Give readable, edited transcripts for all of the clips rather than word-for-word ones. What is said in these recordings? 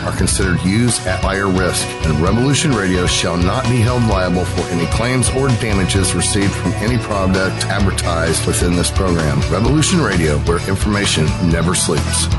are considered used at higher risk, and Revolution Radio shall not be held liable for any claims or damages received from any product advertised within this program. Revolution Radio, where information never sleeps.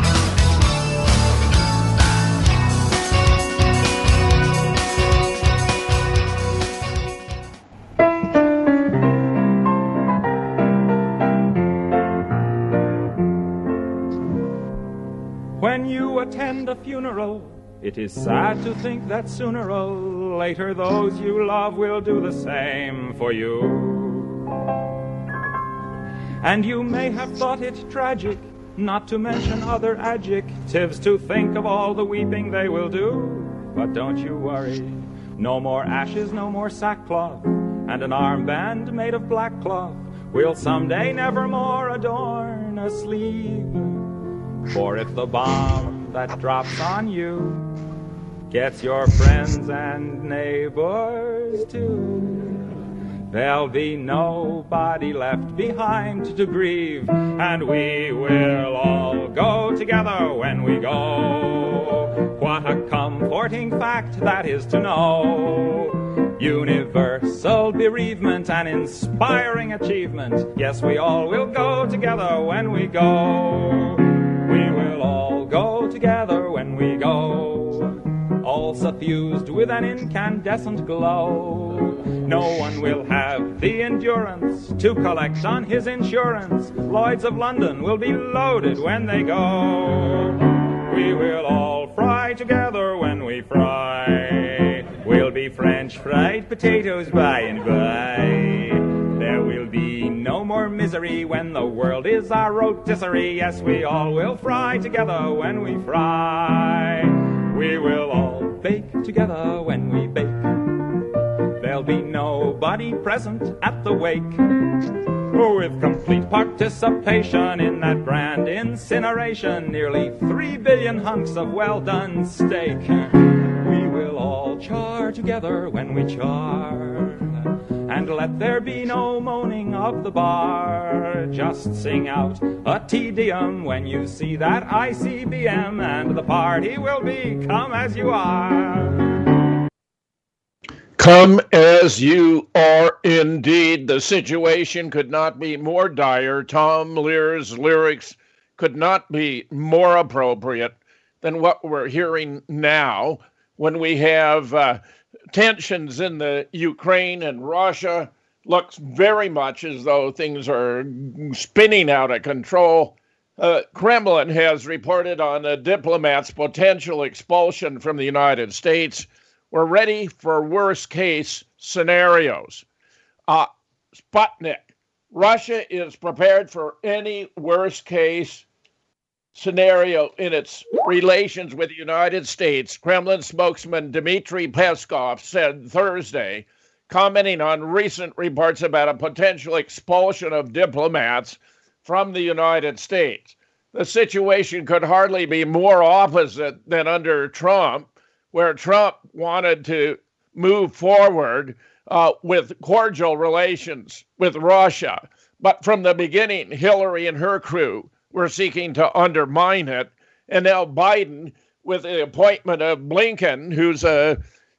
When you attend a funeral, it is sad to think that sooner or later those you love will do the same for you. And you may have thought it tragic, not to mention other adjectives, to think of all the weeping they will do. But don't you worry, no more ashes, no more sackcloth, and an armband made of black cloth will someday nevermore adorn a sleeve. For if the bomb that drops on you gets your friends and neighbors too, there'll be nobody left behind to grieve, and we will all go together when we go. What a comforting fact that is to know. Universal bereavement, an inspiring achievement. Yes, we all will go together when we go. We will all go together when we go, all suffused with an incandescent glow. No one will have the endurance to collect on his insurance. Lloyds of London will be loaded when they go. We will all fry together when we fry. We'll be French fried potatoes by and by. There will be no more misery when the world is our rotisserie. Yes, we all will fry together when we fry. We will all bake together when we bake. There'll be nobody present at the wake. With complete participation in that grand incineration, nearly 3 billion hunks of well-done steak. We will all char together when we char, and let there be no moaning of the bar. Just sing out a Te Deum when you see that ICBM, and the party will be come as you are. Come as you are indeed. The situation could not be more dire. Tom Lehrer's lyrics could not be more appropriate than what we're hearing now when we have tensions in the Ukraine and Russia. Looks very much as though things are spinning out of control. Kremlin has reported on a diplomat's potential expulsion from the United States. We're ready for worst-case scenarios. Sputnik. Russia is prepared for any worst-case scenario in its relations with the United States, Kremlin spokesman Dmitry Peskov said Thursday, commenting on recent reports about a potential expulsion of diplomats from the United States. The situation could hardly be more opposite than under Trump, where Trump wanted to move forward with cordial relations with Russia. But from the beginning, Hillary and her crew were seeking to undermine it. And now Biden, with the appointment of Blinken, who's a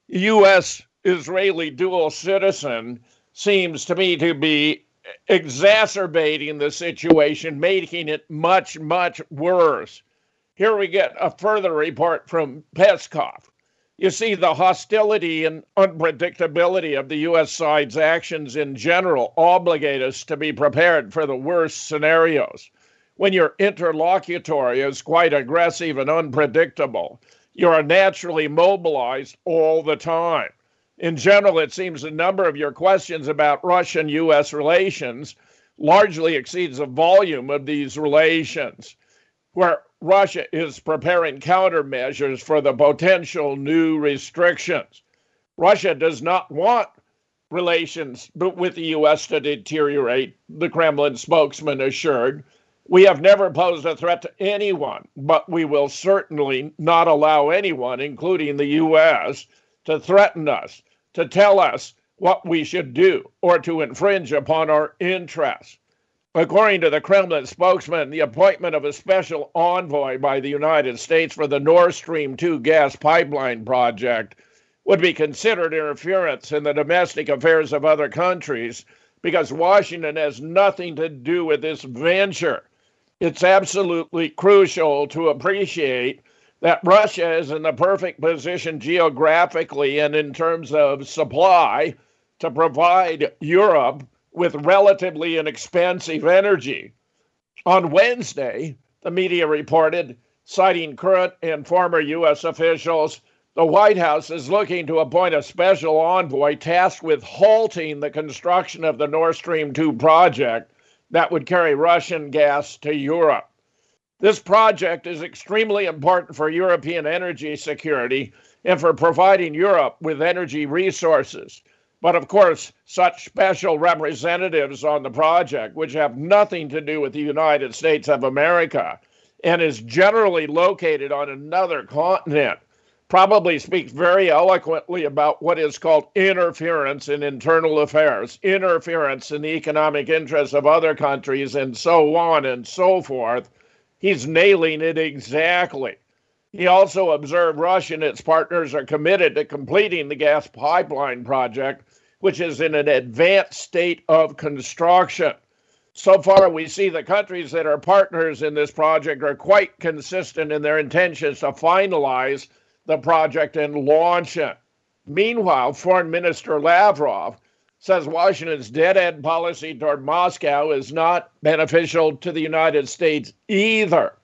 U.S.-Israeli dual citizen, seems to me to be exacerbating the situation, making it much, much worse. Here we get a further report from Peskov. You see, the hostility and unpredictability of the U.S. side's actions in general obligate us to be prepared for the worst scenarios. When your interlocutory is quite aggressive and unpredictable, you are naturally mobilized all the time. In general, it seems the number of your questions about Russian-U.S. relations largely exceeds the volume of these relations, where Russia is preparing countermeasures for the potential new restrictions. Russia does not want relations with the U.S. to deteriorate, the Kremlin spokesman assured. We have never posed a threat to anyone, but we will certainly not allow anyone, including the U.S., to threaten us, to tell us what we should do, or to infringe upon our interests. According to the Kremlin spokesman, the appointment of a special envoy by the United States for the Nord Stream 2 gas pipeline project would be considered interference in the domestic affairs of other countries because Washington has nothing to do with this venture. It's absolutely crucial to appreciate that Russia is in the perfect position geographically and in terms of supply to provide Europe with relatively inexpensive energy. On Wednesday, the media reported, citing current and former U.S. officials, the White House is looking to appoint a special envoy tasked with halting the construction of the Nord Stream 2 project that would carry Russian gas to Europe. This project is extremely important for European energy security and for providing Europe with energy resources. But of course, such special representatives on the project, which have nothing to do with the United States of America and is generally located on another continent, probably speaks very eloquently about what is called interference in internal affairs, interference in the economic interests of other countries, and so on and so forth. He's nailing it exactly. He also observed Russia and its partners are committed to completing the gas pipeline project, which is in an advanced state of construction. So far, we see the countries that are partners in this project are quite consistent in their intentions to finalize the project and launch it. Meanwhile, Foreign Minister Lavrov says Washington's dead-end policy toward Moscow is not beneficial to the United States either.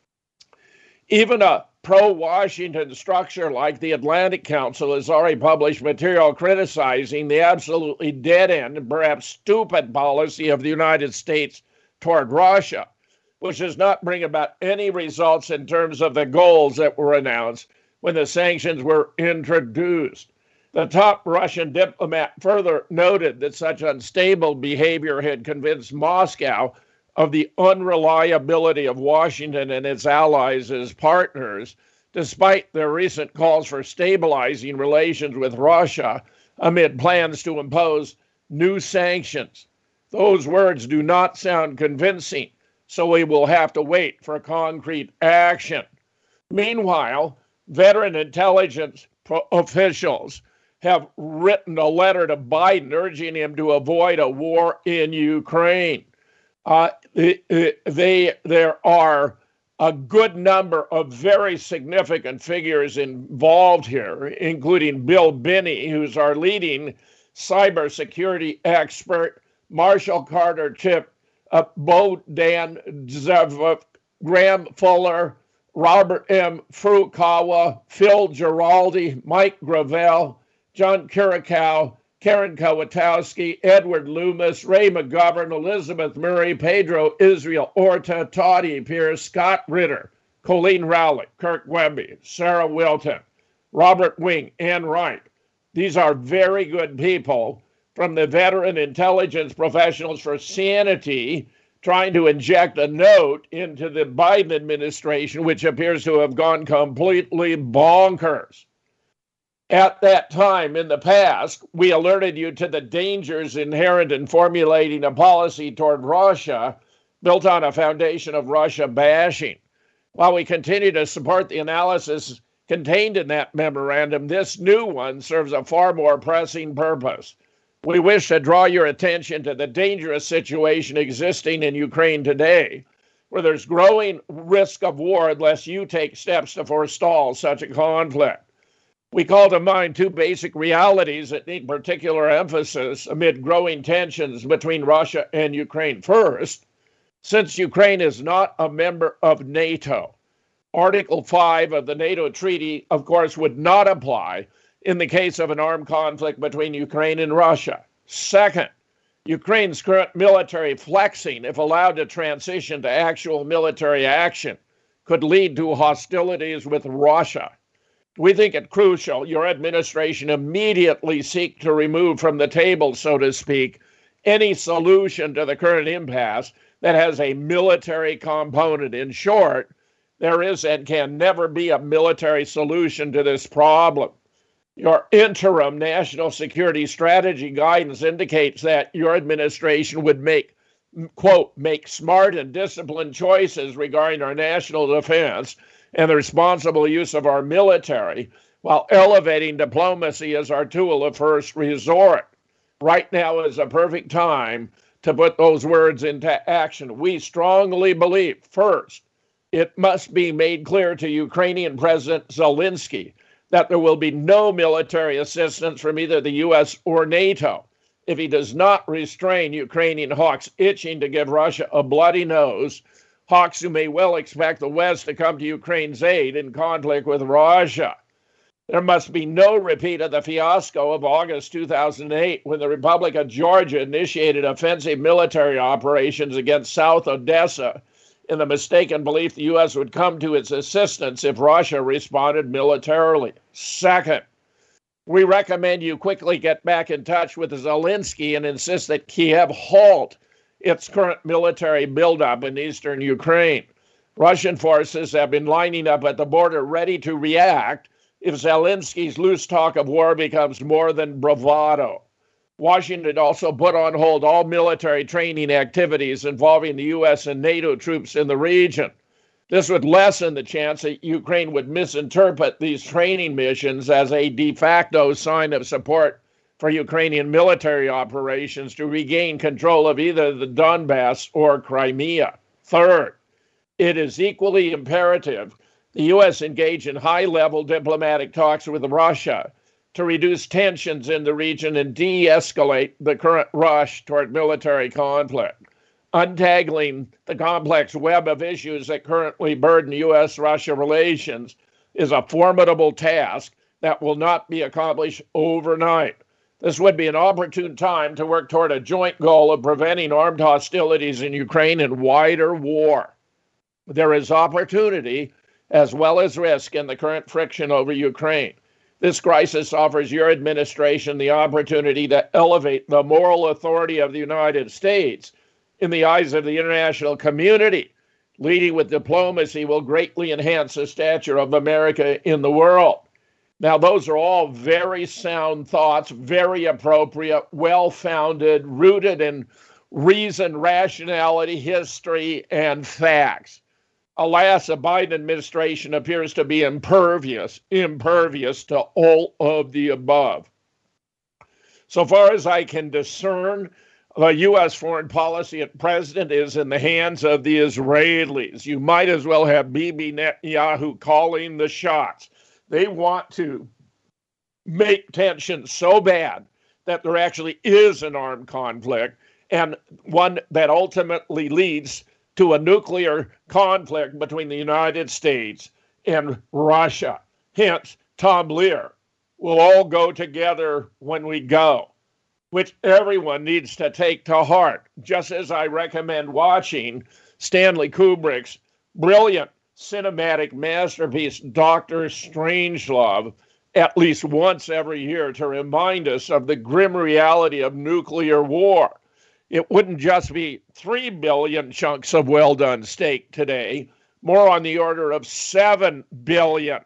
Even a pro-Washington structure like the Atlantic Council has already published material criticizing the absolutely dead-end and perhaps stupid policy of the United States toward Russia, which does not bring about any results in terms of the goals that were announced when the sanctions were introduced. The top Russian diplomat further noted that such unstable behavior had convinced Moscow of the unreliability of Washington and its allies as partners, despite their recent calls for stabilizing relations with Russia amid plans to impose new sanctions. Those words do not sound convincing, so we will have to wait for concrete action. Meanwhile, veteran intelligence officials have written a letter to Biden urging him to avoid a war in Ukraine. There are a good number of very significant figures involved here, including Bill Binney, who's our leading cybersecurity expert, Marshall Carter Chip, Bohdan Zev, Graham Fuller, Robert M. Furukawa, Phil Giraldi, Mike Gravel, John Kirikow, Karen Kowatowski, Edward Loomis, Ray McGovern, Elizabeth Murray, Pedro Israel Orta, Toddy Pierce, Scott Ritter, Colleen Rowley, Kirk Webby, Sarah Wilton, Robert Wing, Ann Wright. These are very good people from the veteran intelligence professionals for sanity trying to inject a note into the Biden administration, which appears to have gone completely bonkers. At that time in the past, we alerted you to the dangers inherent in formulating a policy toward Russia built on a foundation of Russia bashing. While we continue to support the analysis contained in that memorandum, this new one serves a far more pressing purpose. We wish to draw your attention to the dangerous situation existing in Ukraine today, where there's growing risk of war unless you take steps to forestall such a conflict. We call to mind two basic realities that need particular emphasis amid growing tensions between Russia and Ukraine. First, since Ukraine is not a member of NATO, Article 5 of the NATO treaty, of course, would not apply in the case of an armed conflict between Ukraine and Russia. Second, Ukraine's current military flexing, if allowed to transition to actual military action, could lead to hostilities with Russia. We think it crucial your administration immediately seek to remove from the table, so to speak, any solution to the current impasse that has a military component. In short, there is and can never be a military solution to this problem. Your interim national security strategy guidance indicates that your administration would make quote, make smart and disciplined choices regarding our national defense and the responsible use of our military, while elevating diplomacy as our tool of first resort. Right now is a perfect time to put those words into action. We strongly believe, first, it must be made clear to Ukrainian President Zelensky that there will be no military assistance from either the U.S. or NATO if he does not restrain Ukrainian hawks itching to give Russia a bloody nose, hawks who may well expect the West to come to Ukraine's aid in conflict with Russia. There must be no repeat of the fiasco of August 2008 when the Republic of Georgia initiated offensive military operations against South Odessa in the mistaken belief the U.S. would come to its assistance if Russia responded militarily. Second, we recommend you quickly get back in touch with Zelensky and insist that Kiev halt its current military buildup in eastern Ukraine. Russian forces have been lining up at the border ready to react if Zelensky's loose talk of war becomes more than bravado. Washington also put on hold all military training activities involving the U.S. and NATO troops in the region. This would lessen the chance that Ukraine would misinterpret these training missions as a de facto sign of support for Ukrainian military operations to regain control of either the Donbass or Crimea. Third, it is equally imperative the U.S. engage in high-level diplomatic talks with Russia to reduce tensions in the region and de-escalate the current rush toward military conflict. Untangling the complex web of issues that currently burden U.S.-Russia relations is a formidable task that will not be accomplished overnight. This would be an opportune time to work toward a joint goal of preventing armed hostilities in Ukraine and wider war. There is opportunity as well as risk in the current friction over Ukraine. This crisis offers your administration the opportunity to elevate the moral authority of the United States in the eyes of the international community. Leading with diplomacy will greatly enhance the stature of America in the world. Now, those are all very sound thoughts, very appropriate, well-founded, rooted in reason, rationality, history, and facts. Alas, the Biden administration appears to be impervious to all of the above. So far as I can discern, the U.S. foreign policy at present is in the hands of the Israelis. You might as well have Bibi Netanyahu calling the shots. They want to make tension so bad that there actually is an armed conflict, and one that ultimately leads to a nuclear conflict between the United States and Russia. Hence, Tom Lear will all go together when we go, which everyone needs to take to heart, just as I recommend watching Stanley Kubrick's brilliant cinematic masterpiece, Dr. Strangelove, at least once every year to remind us of the grim reality of nuclear war. It wouldn't just be 3 billion chunks of well-done steak today, more on the order of 7 billion,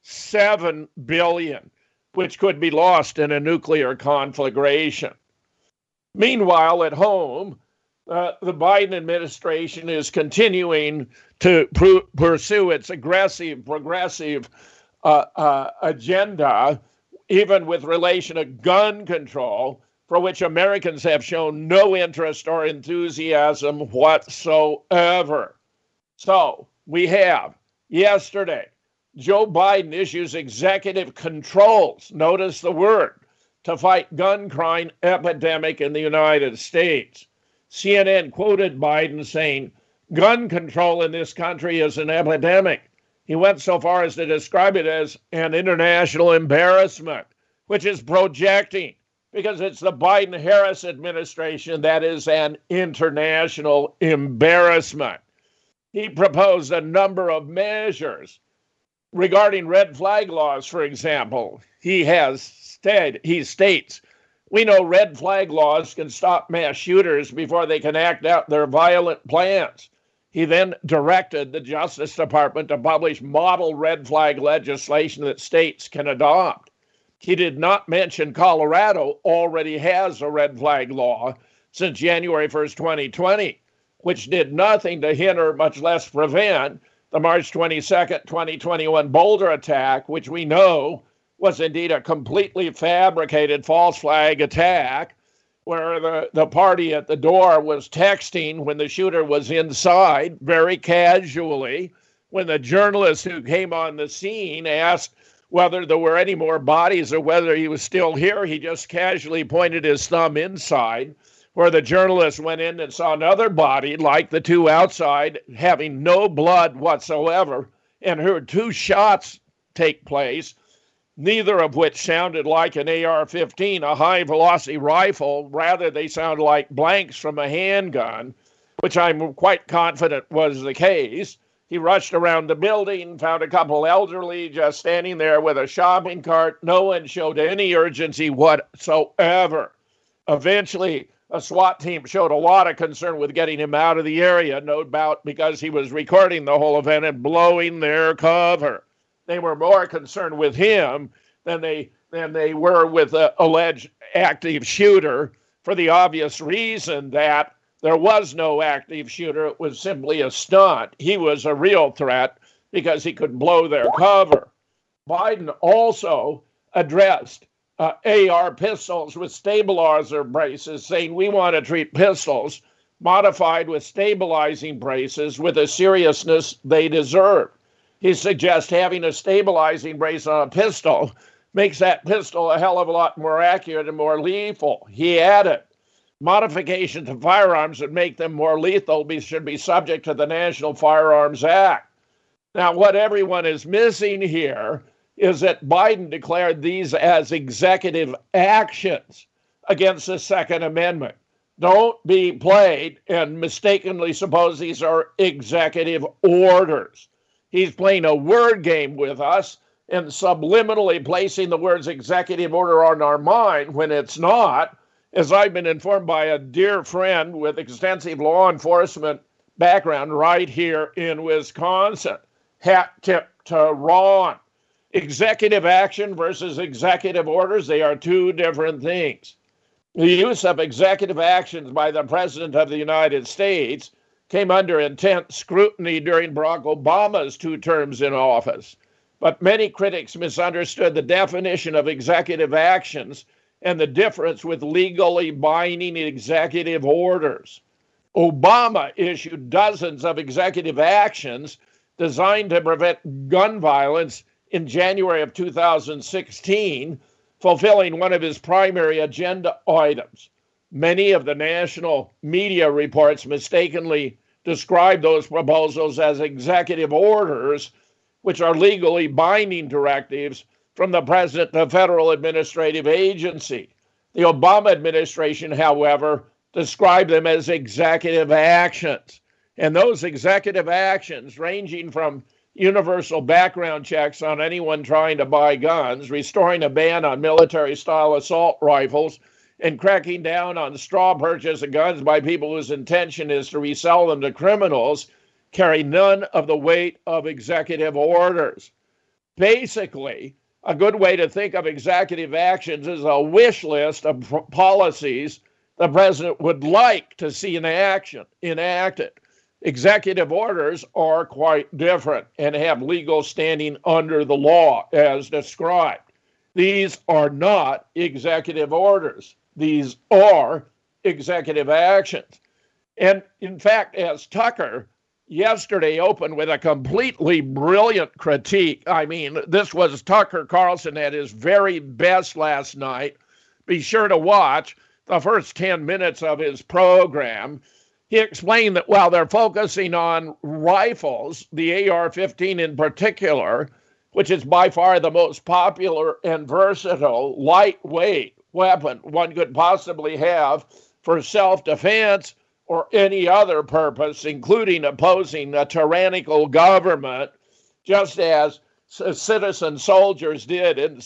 which could be lost in a nuclear conflagration. Meanwhile, at home, the Biden administration is continuing to pursue its aggressive, progressive agenda, even with relation to gun control, for which Americans have shown no interest or enthusiasm whatsoever. So we have, yesterday, Joe Biden issues executive controls, notice the word, to fight gun crime epidemic in the United States. CNN quoted Biden saying, gun control in this country is an epidemic. He went so far as to describe it as an international embarrassment, which is projecting, because it's the Biden-Harris administration that is an international embarrassment. He proposed a number of measures regarding red flag laws, for example. He states, we know red flag laws can stop mass shooters before they can act out their violent plans. He then directed the Justice Department to publish model red flag legislation that states can adopt. He did not mention Colorado already has a red flag law since January 1st, 2020, which did nothing to hinder, much less prevent, the March 22nd, 2021 Boulder attack, which we know was indeed a completely fabricated false flag attack, where the party at the door was texting when the shooter was inside very casually. When the journalist who came on the scene asked whether there were any more bodies or whether he was still here, he just casually pointed his thumb inside, where the journalist went in and saw another body like the two outside, having no blood whatsoever, and heard two shots take place, neither of which sounded like an AR-15, a high-velocity rifle. Rather, they sounded like blanks from a handgun, which I'm quite confident was the case. He rushed around the building, found a couple elderly just standing there with a shopping cart. No one showed any urgency whatsoever. Eventually, a SWAT team showed a lot of concern with getting him out of the area, no doubt because he was recording the whole event and blowing their cover. They were more concerned with him than they were with the alleged active shooter, for the obvious reason that there was no active shooter. It was simply a stunt. He was a real threat because he could blow their cover. Biden also addressed AR pistols with stabilizer braces, saying we want to treat pistols modified with stabilizing braces with the seriousness they deserve. He suggests having a stabilizing brace on a pistol makes that pistol a hell of a lot more accurate and more lethal. He added, modifications to firearms that make them more lethal should be subject to the National Firearms Act. Now, what everyone is missing here is that Biden declared these as executive actions against the Second Amendment. Don't be played and mistakenly suppose these are executive orders. He's playing a word game with us and subliminally placing the words executive order on our mind when it's not, as I've been informed by a dear friend with extensive law enforcement background right here in Wisconsin. Hat tip to Ron. Executive action versus executive orders, they are two different things. The use of executive actions by the President of the United States came under intense scrutiny during Barack Obama's 2 terms in office. But many critics misunderstood the definition of executive actions and the difference with legally binding executive orders. Obama issued dozens of executive actions designed to prevent gun violence in January of 2016, fulfilling one of his primary agenda items. Many of the national media reports mistakenly describe those proposals as executive orders, which are legally binding directives from the president to federal administrative agency. The Obama administration, however, described them as executive actions. And those executive actions, ranging from universal background checks on anyone trying to buy guns, restoring a ban on military-style assault rifles, and cracking down on straw purchase of guns by people whose intention is to resell them to criminals, carry none of the weight of executive orders. Basically, a good way to think of executive actions is a wish list of policies the president would like to see enacted. Executive orders are quite different and have legal standing under the law as described. These are not executive orders. These are executive actions. And in fact, as Tucker yesterday opened with a completely brilliant critique, I mean, this was Tucker Carlson at his very best last night. Be sure to watch the first 10 minutes of his program. He explained that while they're focusing on rifles, the AR-15 in particular, which is by far the most popular and versatile, lightweight weapon one could possibly have for self-defense or any other purpose, including opposing a tyrannical government, just as citizen soldiers did in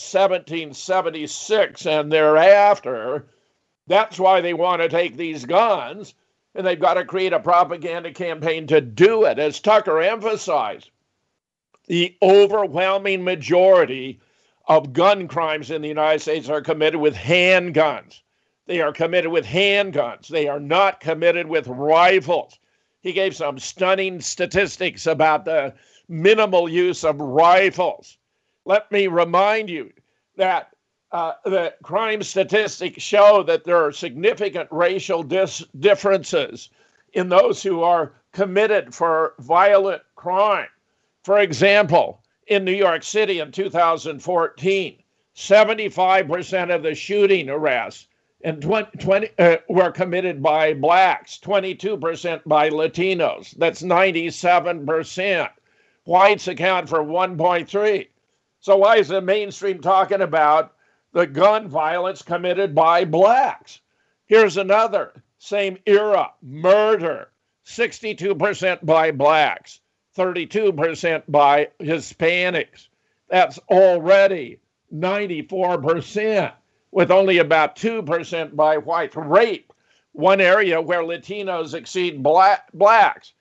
1776 and thereafter. That's why they want to take these guns, and they've got to create a propaganda campaign to do it. As Tucker emphasized, the overwhelming majority of gun crimes in the United States are committed with handguns. They are committed with handguns. They are not committed with rifles. He gave some stunning statistics about the minimal use of rifles. Let me remind you that the crime statistics show that there are significant racial differences in those who are committed for violent crime. For example, in New York City in 2014, 75% of the shooting arrests and 20 were committed by blacks, 22% by Latinos. That's 97%. Whites account for 1.3%. So why is the mainstream talking about the gun violence committed by blacks? Here's another, same era, murder, 62% by blacks, 32% by Hispanics. That's already 94%, with only about 2% by whites. Rape, one area where Latinos exceed blacks,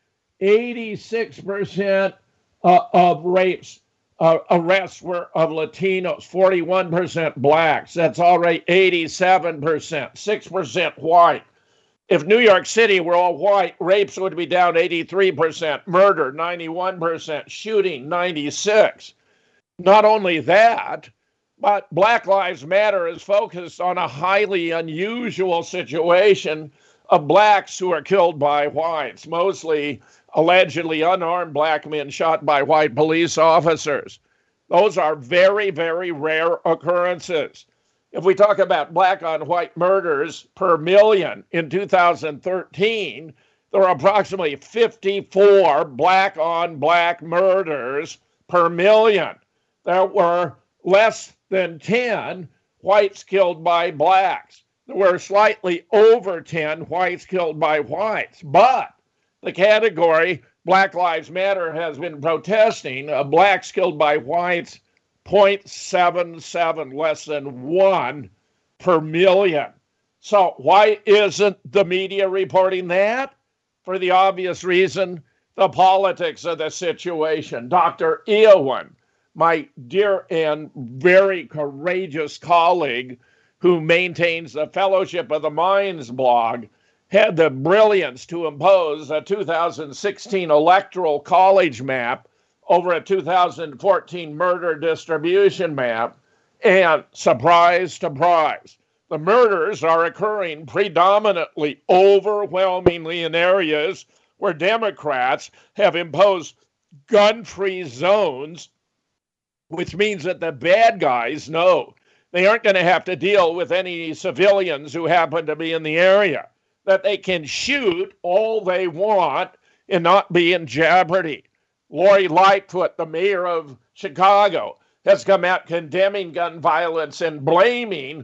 86% of rapes. Arrests were of Latinos, 41% blacks. That's already 87%, 6% white. If New York City were all white, rapes would be down 83%, murder 91%, shooting 96%. Not only that, but Black Lives Matter is focused on a highly unusual situation of blacks who are killed by whites, mostly allegedly unarmed black men shot by white police officers. Those are very, very rare occurrences. If we talk about black on white murders per million in 2013, there are approximately 54 black on black murders per million. There were less than 10 whites killed by blacks. There were slightly over 10 whites killed by whites. But the category Black Lives Matter has been protesting, blacks killed by whites, 0.77, less than 1 per million. So why isn't the media reporting that? For the obvious reason, the politics of the situation. Dr. Eowyn, my dear and very courageous colleague who maintains the Fellowship of the Minds blog, had the brilliance to impose a 2016 electoral college map over a 2014 murder distribution map. And surprise, surprise, the murders are occurring predominantly, overwhelmingly in areas where Democrats have imposed gun-free zones, which means that the bad guys know they aren't going to have to deal with any civilians who happen to be in the area, that they can shoot all they want and not be in jeopardy. Lori Lightfoot, the mayor of Chicago, has come out condemning gun violence and blaming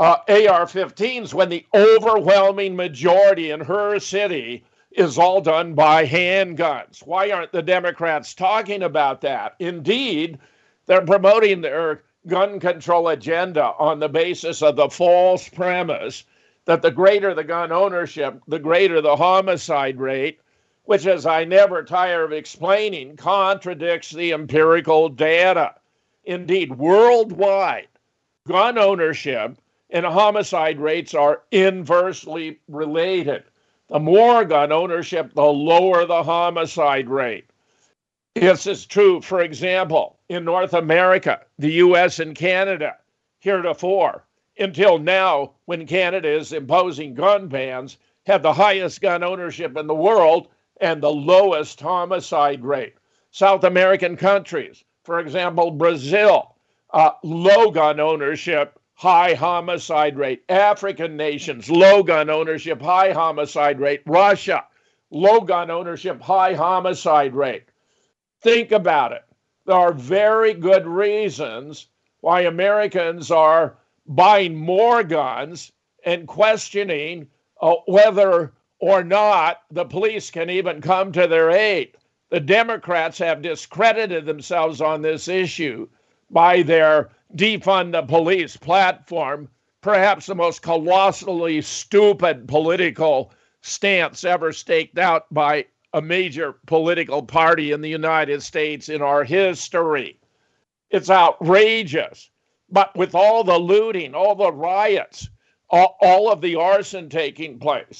AR-15s when the overwhelming majority in her city is all done by handguns. Why aren't the Democrats talking about that? Indeed, they're promoting their gun control agenda on the basis of the false premise that the greater the gun ownership, the greater the homicide rate, which, as I never tire of explaining, contradicts the empirical data. Indeed, worldwide, gun ownership and homicide rates are inversely related. The more gun ownership, the lower the homicide rate. This is true, for example, in North America, the US and Canada, heretofore, until now, when Canada is imposing gun bans, have the highest gun ownership in the world and the lowest homicide rate. South American countries, for example, Brazil, low gun ownership, high homicide rate. African nations, low gun ownership, high homicide rate. Russia, low gun ownership, high homicide rate. Think about it. There are very good reasons why Americans are buying more guns and questioning whether or not the police can even come to their aid. The Democrats have discredited themselves on this issue by their defund the police platform, perhaps the most colossally stupid political stance ever staked out by a major political party in the United States in our history. It's outrageous. But with all the looting, all the riots, all of the arson taking place,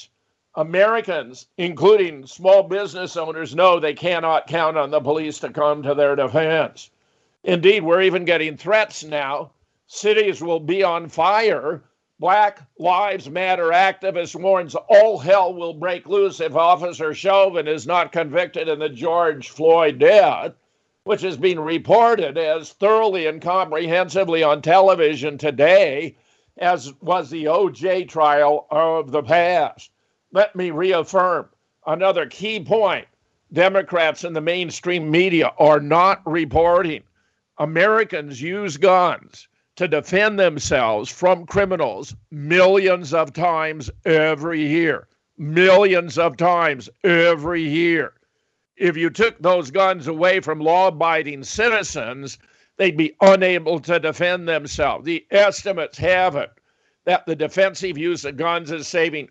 Americans, including small business owners, know they cannot count on the police to come to their defense. Indeed, we're even getting threats now. Cities will be on fire. Black Lives Matter activist warns all hell will break loose if Officer Chauvin is not convicted in the George Floyd death, which has been reported as thoroughly and comprehensively on television today as was the O.J. trial of the past. Let me reaffirm another key point. Democrats in the mainstream media are not reporting. Americans use guns to defend themselves from criminals millions of times every year. Millions of times every year. If you took those guns away from law-abiding citizens, they'd be unable to defend themselves. The estimates have it that the defensive use of guns is saving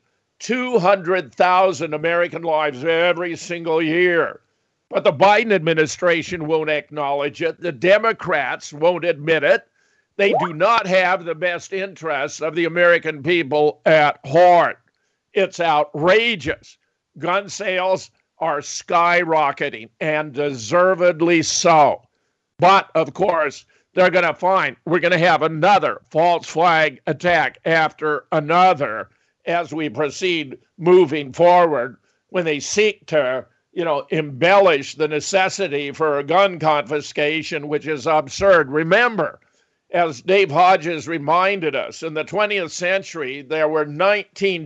200,000 American lives every single year. But the Biden administration won't acknowledge it. The Democrats won't admit it. They do not have the best interests of the American people at heart. It's outrageous. Gun sales are skyrocketing, and deservedly so. But, of course, they're going to find we're going to have another false flag attack after another as we proceed moving forward when they seek to, embellish the necessity for a gun confiscation, which is absurd. Remember, as Dave Hodges reminded us, in the 20th century, there were 19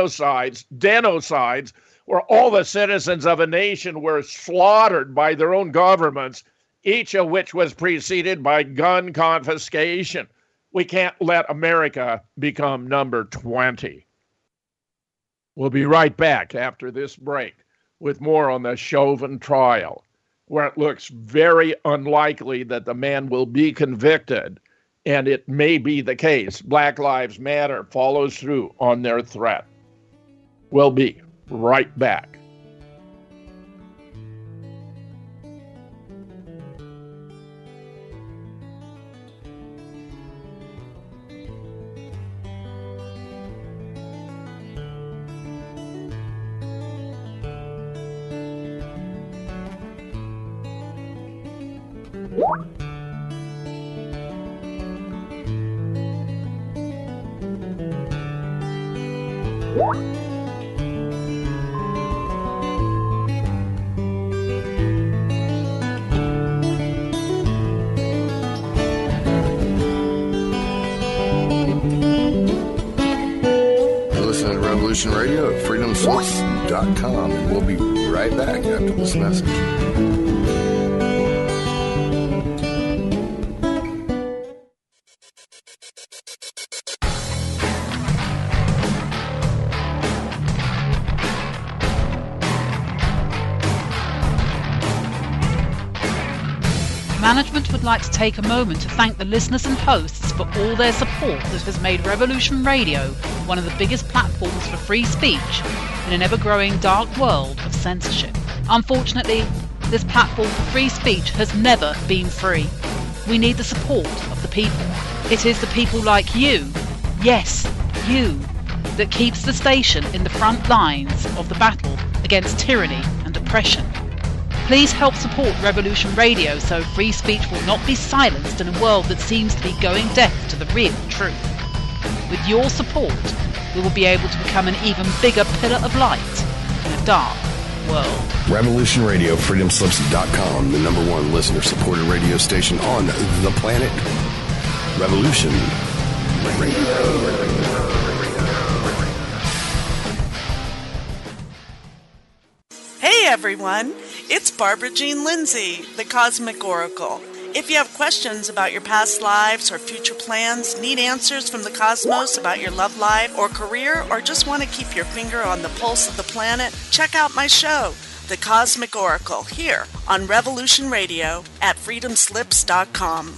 genocides, where all the citizens of a nation were slaughtered by their own governments, each of which was preceded by gun confiscation. We can't let America become number 20. We'll be right back after this break with more on the Chauvin trial, where it looks very unlikely that the man will be convicted, and it may be the case Black Lives Matter follows through on their threat. We'll be right back. Radio at freedomslips.com, and we'll be right back after this message. Management would like to take a moment to thank the listeners and hosts for all their support that has made Revolution Radio one of the biggest platforms for free speech in an ever-growing dark world of censorship. Unfortunately, this platform for free speech has never been free. We need the support of the people. It is the people like you, yes, you, that keeps the station in the front lines of the battle against tyranny and oppression. Please help support Revolution Radio so free speech will not be silenced in a world that seems to be going deaf to the real truth. With your support, we will be able to become an even bigger pillar of light in a dark world. Revolution Radio, freedomslips.com, the number one listener-supported radio station on the planet. Revolution Radio. Hey everyone, it's Barbara Jean Lindsay, the Cosmic Oracle. If you have questions about your past lives or future plans, need answers from the cosmos about your love life or career, or just want to keep your finger on the pulse of the planet, check out my show, The Cosmic Oracle, here on Revolution Radio at freedomslips.com.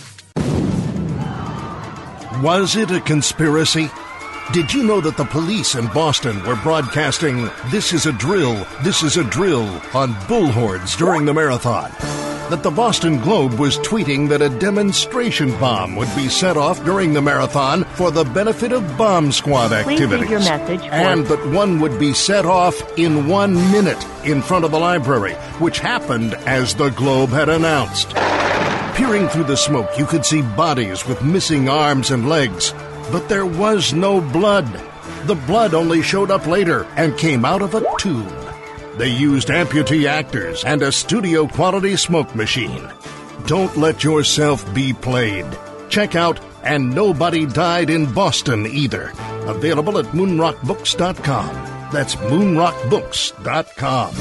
Was it a conspiracy? Did you know that the police in Boston were broadcasting "This is a drill, this is a drill" on bullhorns during the marathon? that the Boston Globe was tweeting that a demonstration bomb would be set off during the marathon for the benefit of bomb squad activities. Please leave your message and that one would be set off in 1 minute in front of the library, which happened as the Globe had announced. Peering through the smoke, you could see bodies with missing arms and legs, but there was no blood. The blood only showed up later and came out of a tube. They used amputee actors and a studio-quality smoke machine. Don't let yourself be played. Check out And Nobody Died in Boston Either. Available at moonrockbooks.com. That's moonrockbooks.com.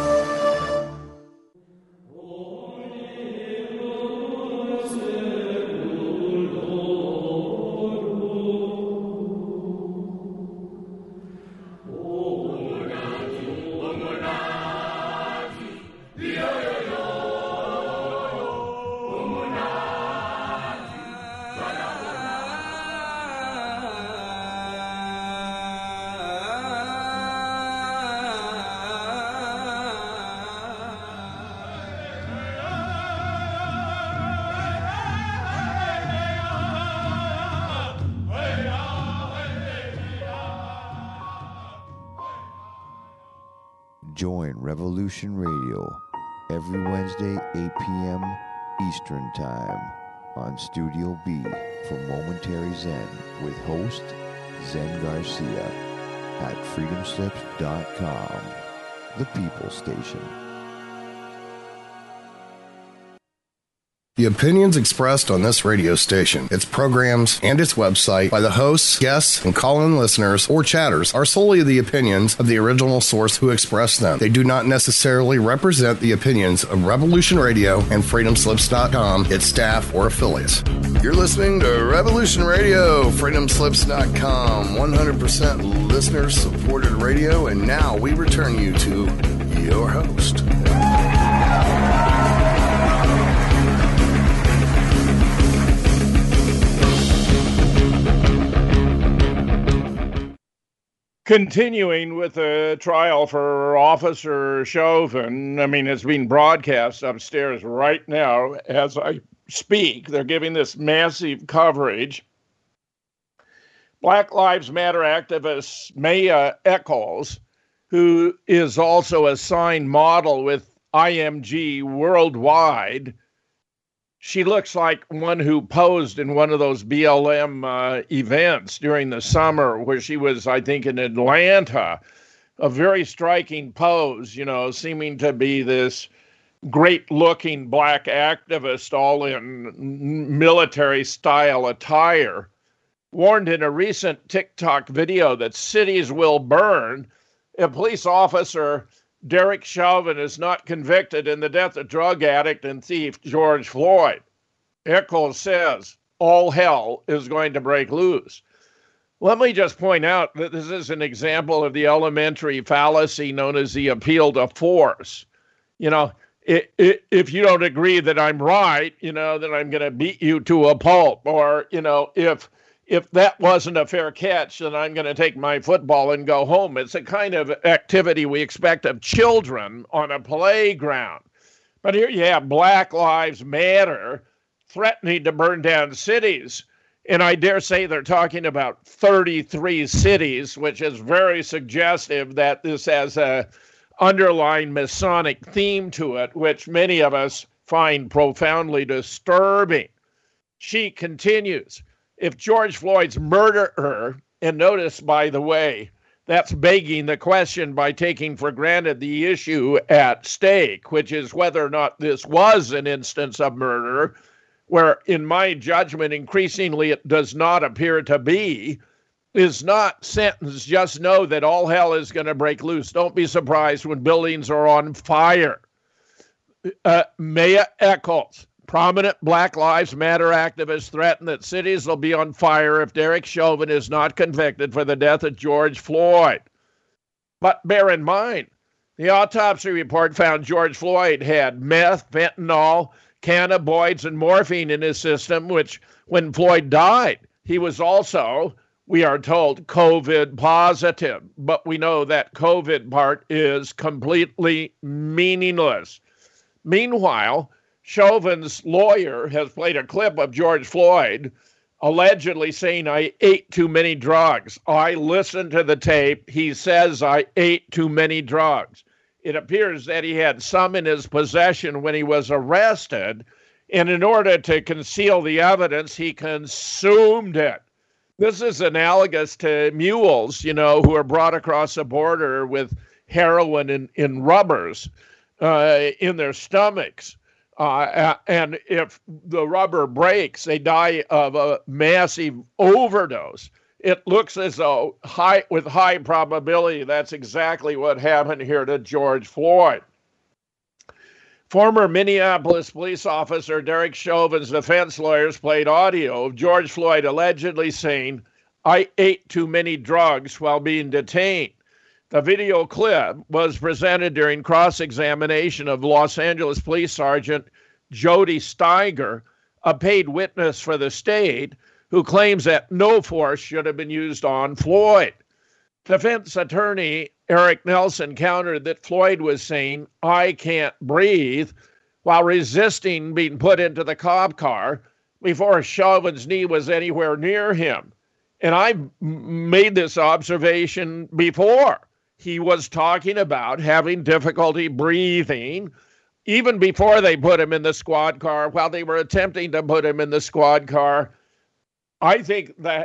Join Revolution Radio every Wednesday, 8 p.m. Eastern Time on Studio B for Momentary Zen with host Zen Garcia at freedomslips.com, the People Station. The opinions expressed on this radio station, its programs, and its website by the hosts, guests, and call-in listeners or chatters are solely the opinions of the original source who expressed them. They do not necessarily represent the opinions of Revolution Radio and freedomslips.com, its staff, or affiliates. You're listening to Revolution Radio, freedomslips.com, 100% listener-supported radio, and now we return you to your host. Continuing with the trial for Officer Chauvin, it's being broadcast upstairs right now as I speak. They're giving this massive coverage. Black Lives Matter activist Maya Echols, who is also a signed model with IMG Worldwide, she looks like one who posed in one of those BLM events during the summer where she was, I think, in Atlanta. A very striking pose, seeming to be this great-looking black activist all in military-style attire. Warned in a recent TikTok video that cities will burn if police officer Derek Chauvin is not convicted in the death of drug addict and thief George Floyd. Echols says all hell is going to break loose. Let me just point out that this is an example of the elementary fallacy known as the appeal to force. If you don't agree that I'm right, then I'm going to beat you to a pulp. Or, if that wasn't a fair catch, then I'm going to take my football and go home. It's a kind of activity we expect of children on a playground. But here you have Black Lives Matter threatening to burn down cities. And I dare say they're talking about 33 cities, which is very suggestive that this has a underlying Masonic theme to it, which many of us find profoundly disturbing. She continues, if George Floyd's murderer, and notice, by the way, that's begging the question by taking for granted the issue at stake, which is whether or not this was an instance of murder, where, in my judgment, increasingly it does not appear to be, is not sentenced. Just know that all hell is going to break loose. Don't be surprised when buildings are on fire. Maya Echols, prominent Black Lives Matter activist, threatened that cities will be on fire if Derek Chauvin is not convicted for the death of George Floyd. But bear in mind, the autopsy report found George Floyd had meth, fentanyl, cannabinoids, and morphine in his system, which, when Floyd died, he was also, we are told, COVID positive. But we know that COVID part is completely meaningless. Meanwhile, Chauvin's lawyer has played a clip of George Floyd allegedly saying, "I ate too many drugs." I listened to the tape. He says, "I ate too many drugs." It appears that he had some in his possession when he was arrested, and in order to conceal the evidence, he consumed it. This is analogous to mules, who are brought across the border with heroin in rubbers in their stomachs. And if the rubber breaks, they die of a massive overdose. It looks as though, with high probability, that's exactly what happened here to George Floyd. Former Minneapolis police officer Derek Chauvin's defense lawyers played audio of George Floyd allegedly saying, "I ate too many drugs" while being detained. The video clip was presented during cross-examination of Los Angeles Police Sergeant Jody Steiger, a paid witness for the state, who claims that no force should have been used on Floyd. Defense attorney Eric Nelson countered that Floyd was saying, "I can't breathe," while resisting being put into the cop car before Chauvin's knee was anywhere near him. And I made this observation before. He was talking about having difficulty breathing even before they put him in the squad car, while they were attempting to put him in the squad car. I think the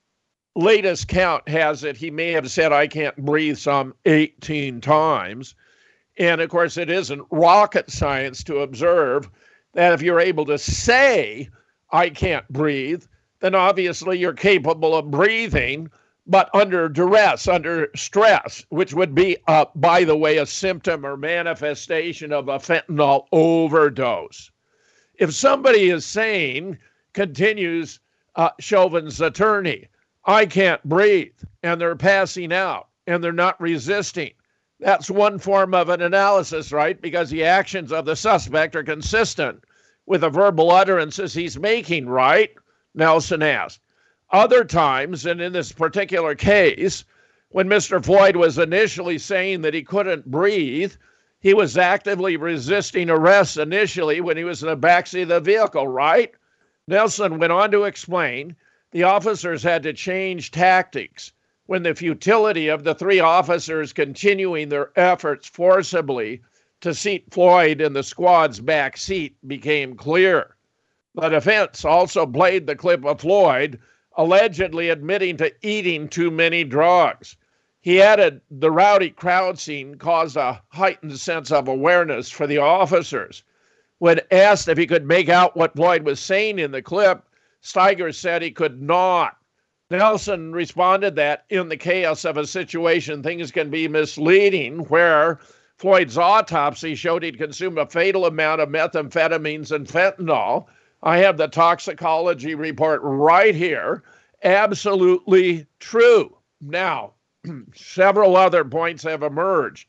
latest count has it he may have said, "I can't breathe," some 18 times. And of course, it isn't rocket science to observe that if you're able to say, "I can't breathe," then obviously you're capable of breathing, but under duress, under stress, which would be, by the way, a symptom or manifestation of a fentanyl overdose. If somebody is saying, continues Chauvin's attorney, "I can't breathe," and they're passing out, and they're not resisting, that's one form of an analysis, right? Because the actions of the suspect are consistent with the verbal utterances he's making, right? Nelson asked. Other times, and in this particular case, when Mr. Floyd was initially saying that he couldn't breathe, he was actively resisting arrest initially when he was in the backseat of the vehicle, right? Nelson went on to explain the officers had to change tactics when the futility of the three officers continuing their efforts forcibly to seat Floyd in the squad's back seat became clear. The defense also played the clip of Floyd allegedly admitting to eating too many drugs. He added the rowdy crowd scene caused a heightened sense of awareness for the officers. When asked if he could make out what Floyd was saying in the clip, Steiger said he could not. Nelson responded that in the chaos of a situation, things can be misleading, where Floyd's autopsy showed he'd consumed a fatal amount of methamphetamines and fentanyl. I have the toxicology report right here. Absolutely true. Now, several other points have emerged.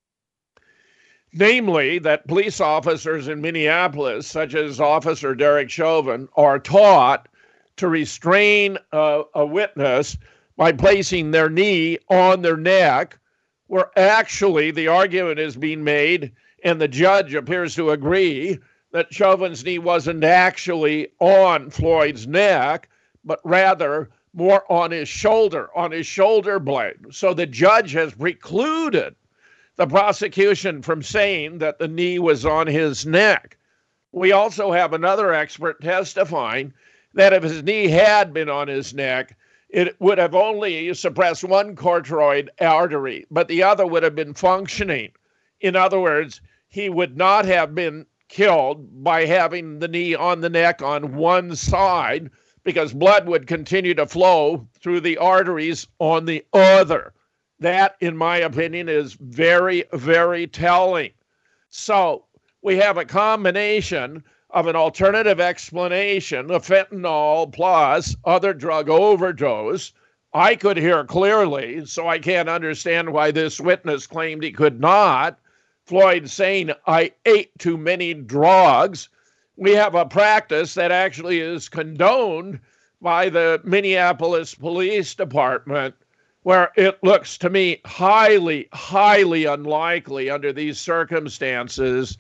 Namely, that police officers in Minneapolis, such as Officer Derek Chauvin, are taught to restrain a witness by placing their knee on their neck, where actually the argument is being made, and the judge appears to agree, that Chauvin's knee wasn't actually on Floyd's neck, but rather more on his shoulder blade. So the judge has precluded the prosecution from saying that the knee was on his neck. We also have another expert testifying that if his knee had been on his neck, it would have only suppressed one carotid artery, but the other would have been functioning. In other words, he would not have been killed by having the knee on the neck on one side, because blood would continue to flow through the arteries on the other. That, in my opinion, is very, very telling. So we have a combination of an alternative explanation of fentanyl plus other drug overdose. I could hear clearly, so I can't understand why this witness claimed he could not. Floyd saying, "I ate too many drugs." We have a practice that actually is condoned by the Minneapolis Police Department, where it looks to me highly, highly unlikely under these circumstances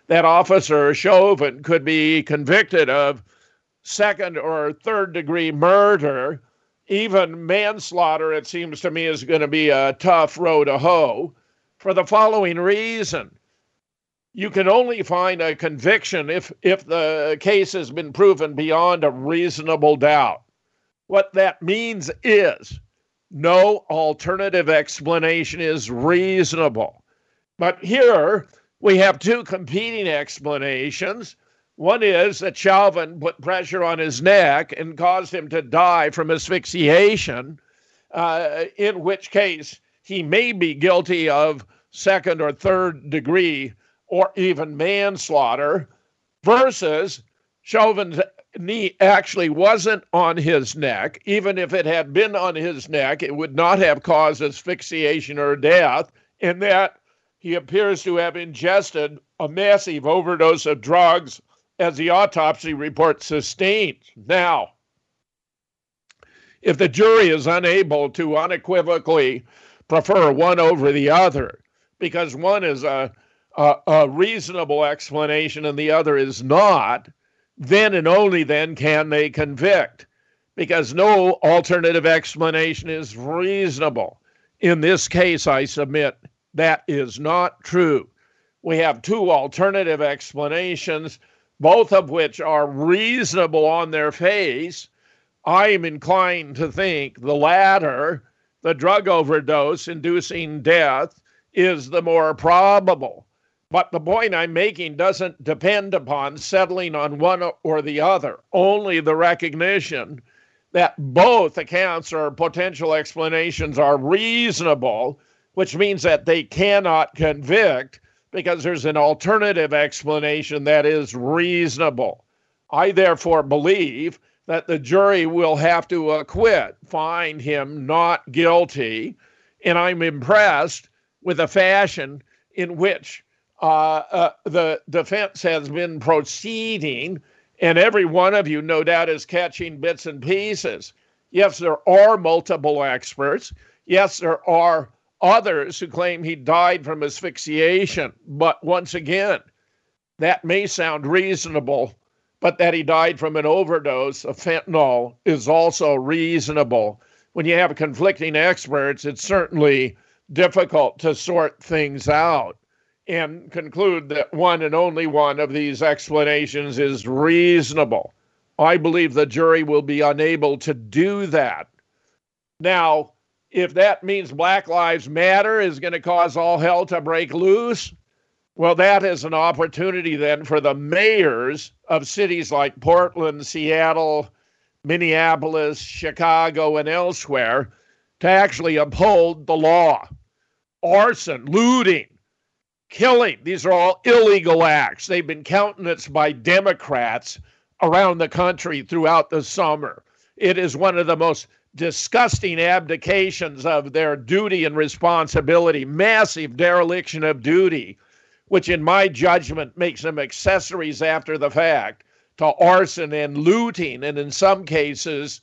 that Officer Chauvin could be convicted of second or third degree murder. Even manslaughter, it seems to me, is going to be a tough row to hoe for the following reason. You can only find a conviction if the case has been proven beyond a reasonable doubt. What that means is no alternative explanation is reasonable. But here we have two competing explanations. One is that Chauvin put pressure on his neck and caused him to die from asphyxiation, in which case he may be guilty of second or third degree or even manslaughter, versus Chauvin's knee actually wasn't on his neck. Even if it had been on his neck, it would not have caused asphyxiation or death, and that he appears to have ingested a massive overdose of drugs, as the autopsy report sustains. Now, if the jury is unable to unequivocally prefer one over the other, because one is a reasonable explanation and the other is not, then and only then can they convict, because no alternative explanation is reasonable. In this case, I submit that is not true. We have two alternative explanations, both of which are reasonable on their face. I am inclined to think the latter, the drug overdose inducing death, is the more probable. But the point I'm making doesn't depend upon settling on one or the other, only the recognition that both accounts or potential explanations are reasonable, which means that they cannot convict because there's an alternative explanation that is reasonable. I therefore believe that the jury will have to acquit, find him not guilty, and I'm impressed with the fashion in which the defense has been proceeding, and every one of you, no doubt, is catching bits and pieces. Yes, there are multiple experts. Yes, there are others who claim he died from asphyxiation. But once again, that may sound reasonable, but that he died from an overdose of fentanyl is also reasonable. When you have conflicting experts, it's certainly difficult to sort things out and conclude that one and only one of these explanations is reasonable. I believe the jury will be unable to do that. Now, if that means Black Lives Matter is going to cause all hell to break loose, well, that is an opportunity then for the mayors of cities like Portland, Seattle, Minneapolis, Chicago, and elsewhere to actually uphold the law. Arson, looting, killing, these are all illegal acts. They've been countenanced by Democrats around the country throughout the summer. It is one of the most disgusting abdications of their duty and responsibility, massive dereliction of duty, which in my judgment makes them accessories after the fact to arson and looting, and in some cases,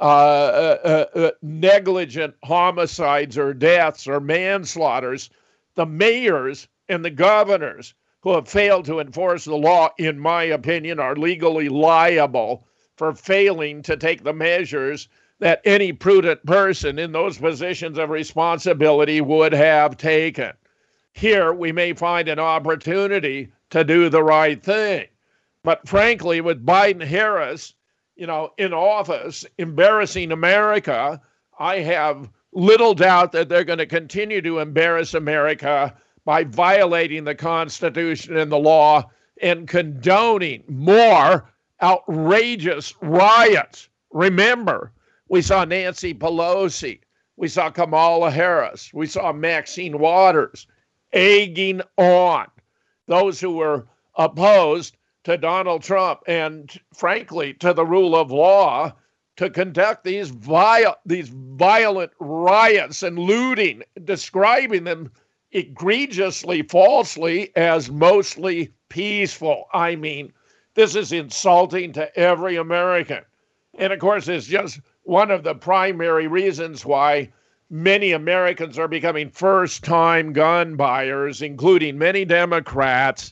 negligent homicides or deaths or manslaughters. The mayors and the governors who have failed to enforce the law, in my opinion, are legally liable for failing to take the measures that any prudent person in those positions of responsibility would have taken. Here, we may find an opportunity to do the right thing. But frankly, with Biden-Harris, in office, embarrassing America, I have little doubt that they're going to continue to embarrass America by violating the Constitution and the law and condoning more outrageous riots. Remember, we saw Nancy Pelosi, we saw Kamala Harris, we saw Maxine Waters egging on those who were opposed to Donald Trump and, frankly, to the rule of law to conduct these violent riots and looting, describing them egregiously falsely as mostly peaceful. I mean, this is insulting to every American. And, of course, it's just one of the primary reasons why many Americans are becoming first-time gun buyers, including many Democrats,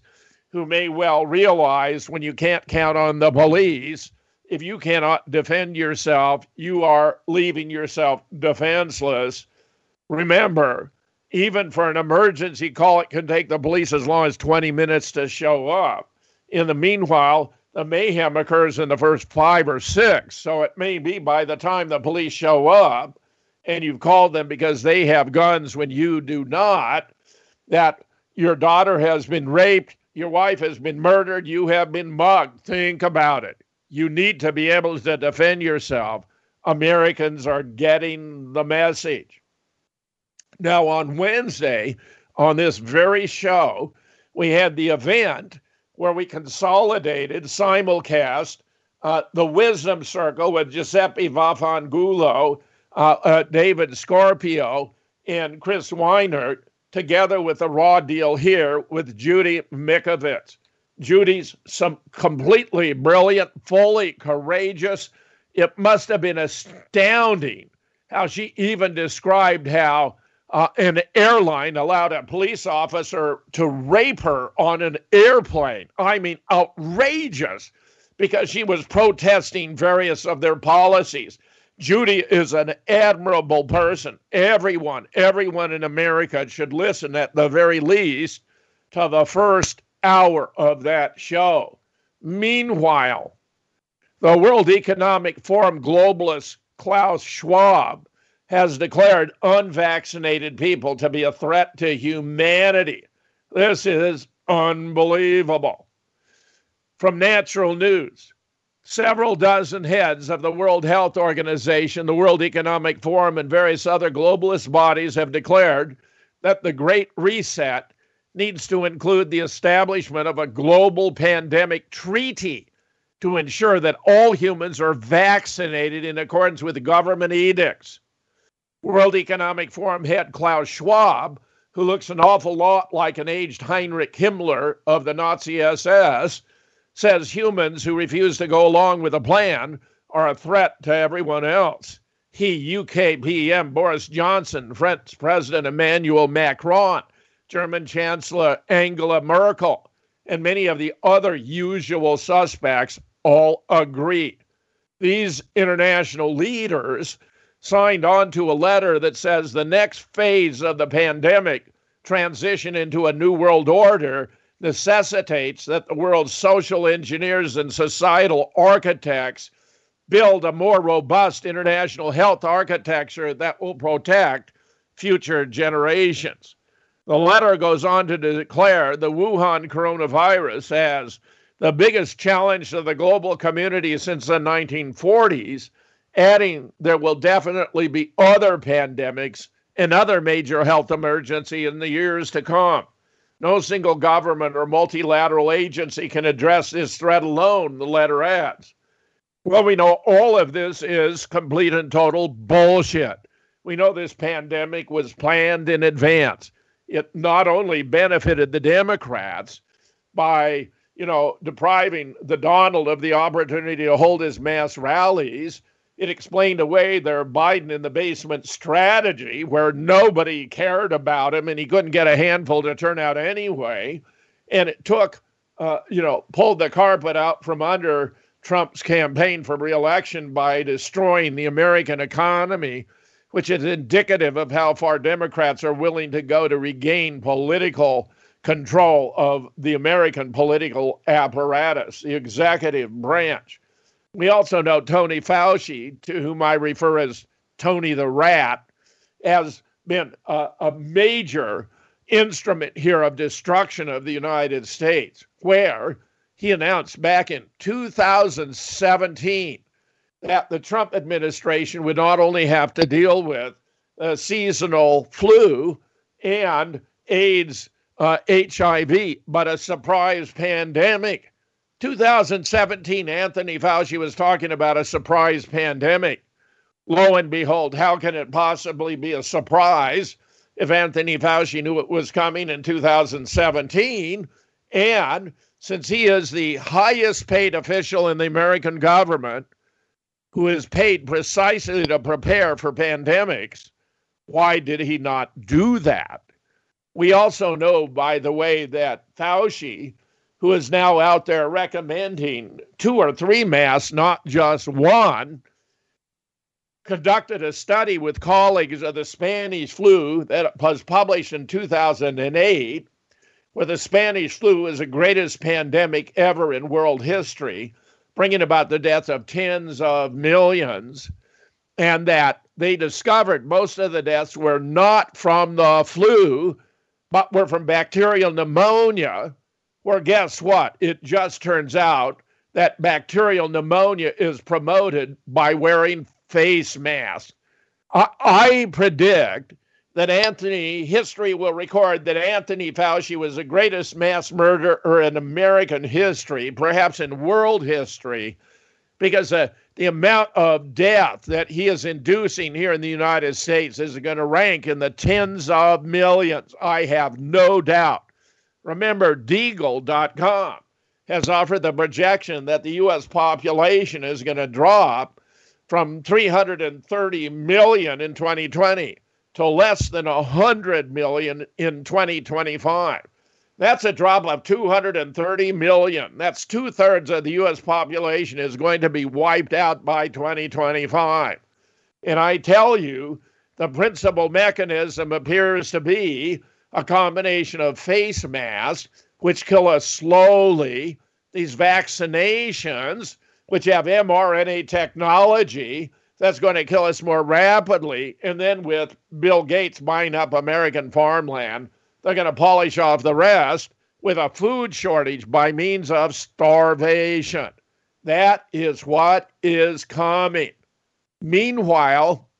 who may well realize when you can't count on the police, if you cannot defend yourself, you are leaving yourself defenseless. Remember, even for an emergency call, it can take the police as long as 20 minutes to show up. In the meanwhile, the mayhem occurs in the first 5 or 6. So it may be by the time the police show up and you've called them because they have guns when you do not, that your daughter has been raped, your wife has been murdered, you have been mugged. Think about it. You need to be able to defend yourself. Americans are getting the message. Now, on Wednesday, on this very show, we had the event where we consolidated, simulcast, the Wisdom Circle with Giuseppe Vaffangulo, David Scorpio, and Chris Weinert, together with the Raw Deal here with Judy Mikovits. Judy's completely brilliant, fully courageous. It must have been astounding how she even described how an airline allowed a police officer to rape her on an airplane. I mean, outrageous, because she was protesting various of their policies. Judy is an admirable person. Everyone in America should listen at the very least to the first hour of that show. Meanwhile, the World Economic Forum globalist Klaus Schwab has declared unvaccinated people to be a threat to humanity. This is unbelievable. From Natural News, several dozen heads of the World Health Organization, the World Economic Forum, and various other globalist bodies have declared that the Great Reset needs to include the establishment of a global pandemic treaty to ensure that all humans are vaccinated in accordance with government edicts. World Economic Forum head Klaus Schwab, who looks an awful lot like an aged Heinrich Himmler of the Nazi SS, says humans who refuse to go along with the plan are a threat to everyone else. He, UK PM Boris Johnson, French President Emmanuel Macron, German Chancellor Angela Merkel, and many of the other usual suspects all agree. These international leaders signed on to a letter that says the next phase of the pandemic transition into a new world order necessitates that the world's social engineers and societal architects build a more robust international health architecture that will protect future generations. The letter goes on to declare the Wuhan coronavirus as the biggest challenge to the global community since the 1940s, adding there will definitely be other pandemics and other major health emergencies in the years to come. No single government or multilateral agency can address this threat alone, the letter adds. Well, we know all of this is complete and total bullshit. We know this pandemic was planned in advance. It not only benefited the Democrats by, depriving the Donald of the opportunity to hold his mass rallies, it explained away their Biden in the basement strategy where nobody cared about him and he couldn't get a handful to turn out anyway. And it took, pulled the carpet out from under Trump's campaign for re-election by destroying the American economy, which is indicative of how far Democrats are willing to go to regain political control of the American political apparatus, the executive branch. We also know Tony Fauci, to whom I refer as Tony the Rat, has been a major instrument here of destruction of the United States, where he announced back in 2017 that the Trump administration would not only have to deal with seasonal flu and AIDS, HIV, but a surprise pandemic. 2017, Anthony Fauci was talking about a surprise pandemic. Lo and behold, how can it possibly be a surprise if Anthony Fauci knew it was coming in 2017? And since he is the highest paid official in the American government, who is paid precisely to prepare for pandemics, why did he not do that? We also know, by the way, that Fauci who is now out there recommending 2 or 3 masks, not just one, conducted a study with colleagues of the Spanish flu that was published in 2008, where the Spanish flu is the greatest pandemic ever in world history, bringing about the deaths of tens of millions, and that they discovered most of the deaths were not from the flu, but were from bacterial pneumonia, where guess what? It just turns out that bacterial pneumonia is promoted by wearing face masks. I predict that history will record that Anthony Fauci was the greatest mass murderer in American history, perhaps in world history, because the amount of death that he is inducing here in the United States is going to rank in the tens of millions. I have no doubt. Remember, Deagle.com has offered the projection that the U.S. population is going to drop from 330 million in 2020 to less than 100 million in 2025. That's a drop of 230 million. That's 2/3 of the U.S. population is going to be wiped out by 2025. And I tell you, the principal mechanism appears to be a combination of face masks, which kill us slowly, these vaccinations, which have mRNA technology, that's going to kill us more rapidly. And then with Bill Gates buying up American farmland, they're going to polish off the rest with a food shortage by means of starvation. That is what is coming. Meanwhile,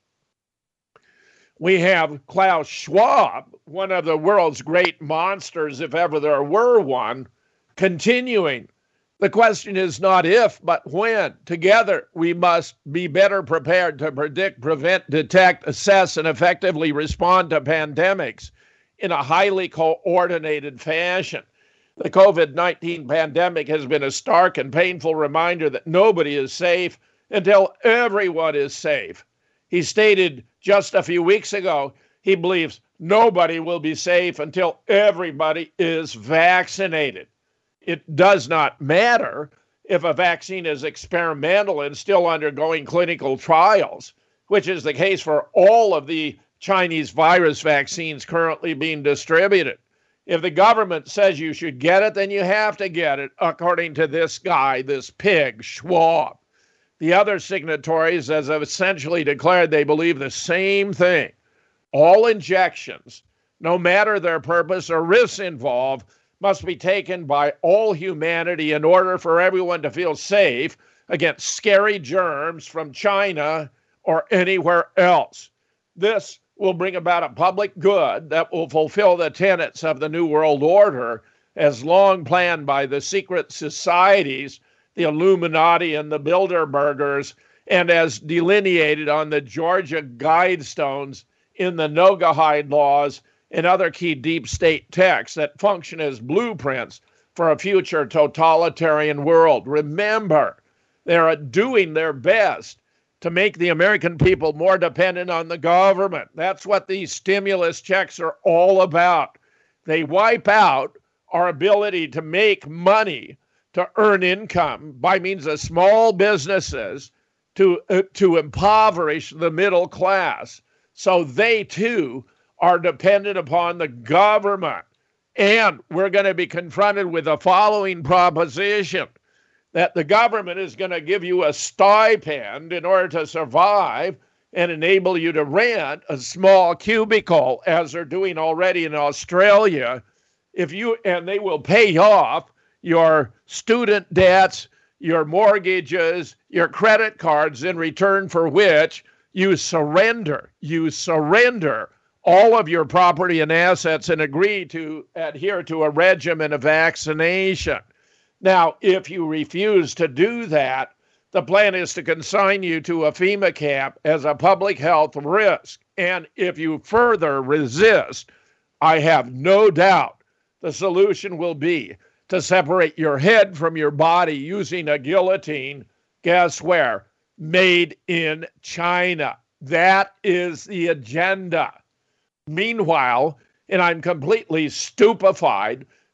we have Klaus Schwab, one of the world's great monsters, if ever there were one, continuing. The question is not if, but when. Together, we must be better prepared to predict, prevent, detect, assess, and effectively respond to pandemics in a highly coordinated fashion. The COVID-19 pandemic has been a stark and painful reminder that nobody is safe until everyone is safe. He stated just a few weeks ago he believes nobody will be safe until everybody is vaccinated. It does not matter if a vaccine is experimental and still undergoing clinical trials, which is the case for all of the Chinese virus vaccines currently being distributed. If the government says you should get it, then you have to get it, according to this guy, this pig, Schwab. The other signatories have essentially declared they believe the same thing. All injections, no matter their purpose or risks involved, must be taken by all humanity in order for everyone to feel safe against scary germs from China or anywhere else. This will bring about a public good that will fulfill the tenets of the New World Order as long planned by the secret societies, the Illuminati and the Bilderbergers, and as delineated on the Georgia Guidestones in the Nogahyde laws and other key deep state texts that function as blueprints for a future totalitarian world. Remember, they're doing their best to make the American people more dependent on the government. That's what these stimulus checks are all about. They wipe out our ability to make money, to earn income by means of small businesses, to impoverish the middle class. So they too are dependent upon the government. And we're going to be confronted with the following proposition, that the government is going to give you a stipend in order to survive and enable you to rent a small cubicle, as they're doing already in Australia, and they will pay off your student debts, your mortgages, your credit cards, in return for which you surrender all of your property and assets and agree to adhere to a regimen of vaccination. Now, if you refuse to do that, the plan is to consign you to a FEMA camp as a public health risk. And if you further resist, I have no doubt the solution will be to separate your head from your body using a guillotine. Guess where? Made in China. That is the agenda. Meanwhile, and I'm completely stupefied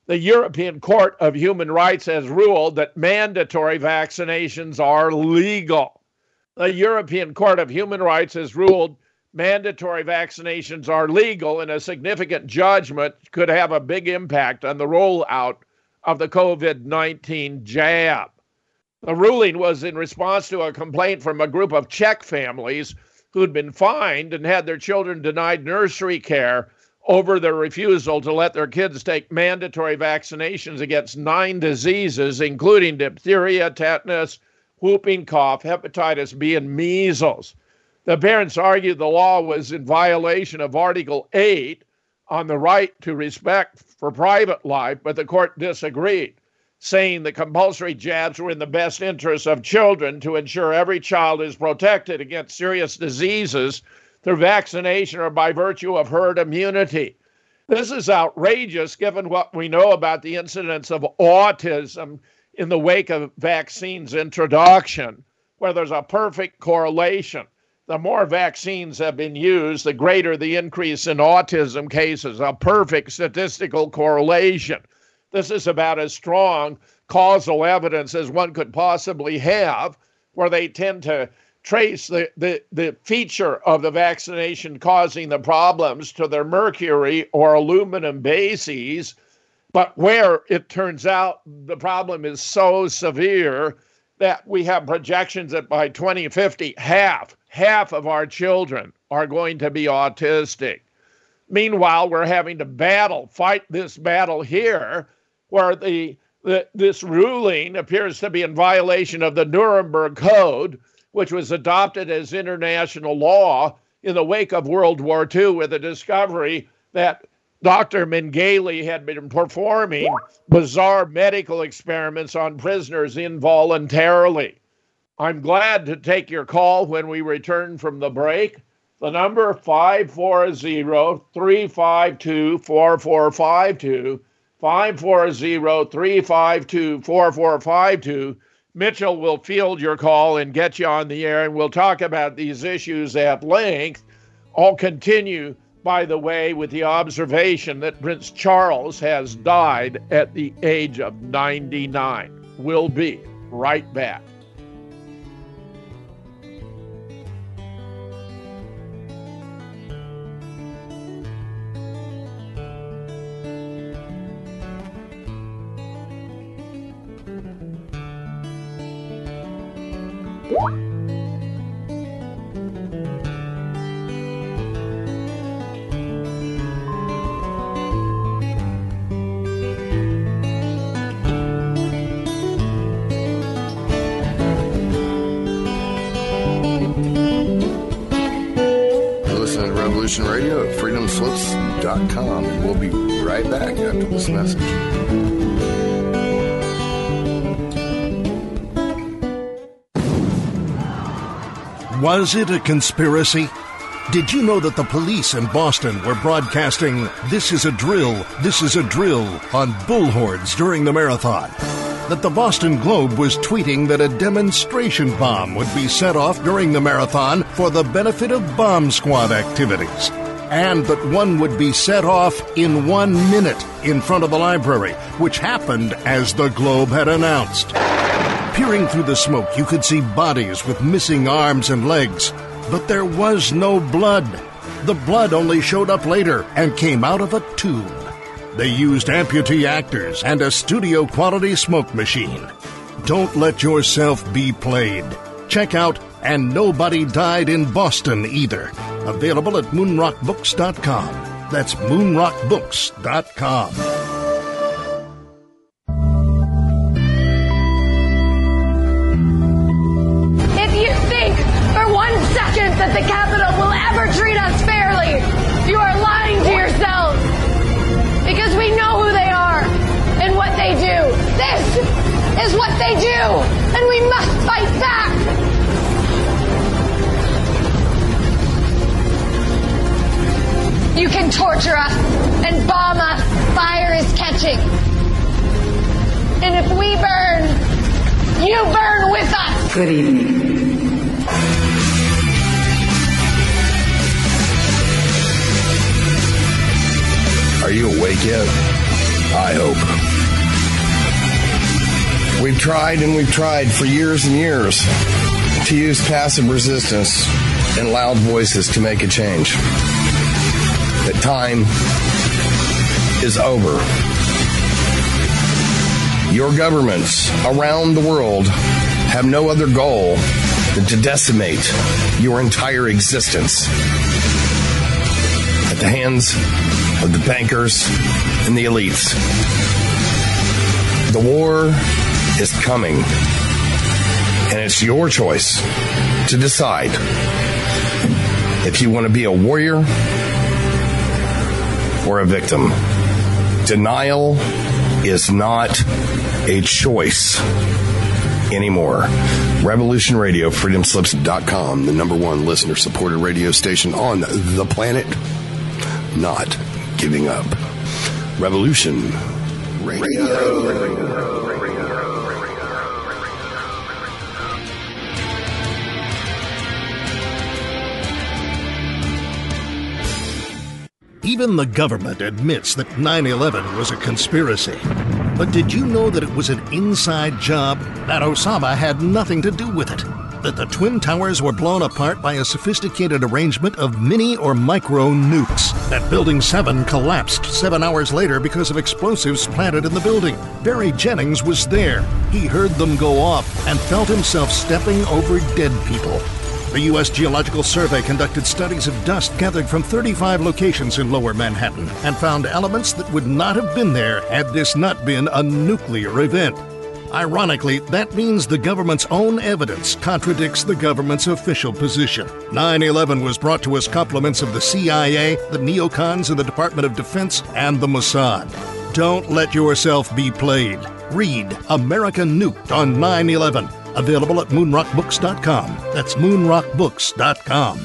The European Court of Human Rights has ruled that mandatory vaccinations are legal. The European Court of Human Rights has ruled mandatory vaccinations are legal, and a significant judgment could have a big impact on the rollout of the COVID-19 jab. The ruling was in response to a complaint from a group of Czech families who'd been fined and had their children denied nursery care over their refusal to let their kids take mandatory vaccinations against 9 diseases, including diphtheria, tetanus, whooping cough, hepatitis B, and measles. The parents argued the law was in violation of Article 8 on the right to respect for private life, but the court disagreed, saying the compulsory jabs were in the best interest of children to ensure every child is protected against serious diseases through vaccination or by virtue of herd immunity. This is outrageous given what we know about the incidence of autism in the wake of vaccines introduction, where there's a perfect correlation. The more vaccines have been used, the greater the increase in autism cases, a perfect statistical correlation. This is about as strong causal evidence as one could possibly have, where they tend to trace the feature of the vaccination causing the problems to their mercury or aluminum bases, but where it turns out the problem is so severe that we have projections that by 2050, half of our children are going to be autistic. Meanwhile, we're having to fight this battle here, where this ruling appears to be in violation of the Nuremberg Code, which was adopted as international law in the wake of World War II with the discovery that Dr. Mengele had been performing bizarre medical experiments on prisoners involuntarily. I'm glad to take your call when we return from the break. The number 540-352-4452, 540-352-4452. Mitchell will field your call and get you on the air, and we'll talk about these issues at length. I'll continue, by the way, with the observation that Prince Charles has died at the age of 99. We'll be right back. Radio at freedomslips.com, and we'll be right back after this message. Was it a conspiracy? Did you know that the police in Boston were broadcasting "This is a drill, this is a drill" on bullhorns during the marathon? That the Boston Globe was tweeting that a demonstration bomb would be set off during the marathon for the benefit of bomb squad activities, and that one would be set off in 1 minute in front of the library, which happened as the Globe had announced. Peering through the smoke, you could see bodies with missing arms and legs, but there was no blood. The blood only showed up later and came out of a tube. They used amputee actors and a studio-quality smoke machine. Don't let yourself be played. Check out And Nobody Died in Boston Either. Available at moonrockbooks.com. That's moonrockbooks.com. If you think for 1 second that the Capitol will ever treat us fairly, you are lying to yourselves. Because we know who they are and what they do. This is what they do, and we must fight back. You can torture us and bomb us. Fire is catching. And if we burn, you burn with us. Good evening. Are you awake yet? I hope. We've tried and we've tried for years and years to use passive resistance and loud voices to make a change. But time is over. Your governments around the world have no other goal than to decimate your entire existence at the hands of the bankers and the elites. The war is coming, and it's your choice to decide if you want to be a warrior or a victim. Denial is not a choice anymore. Revolution Radio, freedomslips.com, the number one listener-supported radio station on the planet. Not giving up. Revolution Radio. Even the government admits that 9/11 was a conspiracy. But did you know that it was an inside job? That Osama had nothing to do with it? That the Twin Towers were blown apart by a sophisticated arrangement of mini or micro nukes? That Building 7 collapsed 7 hours later because of explosives planted in the building? Barry Jennings was there. He heard them go off and felt himself stepping over dead people. The U.S. Geological Survey conducted studies of dust gathered from 35 locations in Lower Manhattan and found elements that would not have been there had this not been a nuclear event. Ironically, that means the government's own evidence contradicts the government's official position. 9/11 was brought to us compliments of the CIA, the neocons in the Department of Defense, and the Mossad. Don't let yourself be played. Read America Nuked on 9/11. Available at moonrockbooks.com. That's moonrockbooks.com.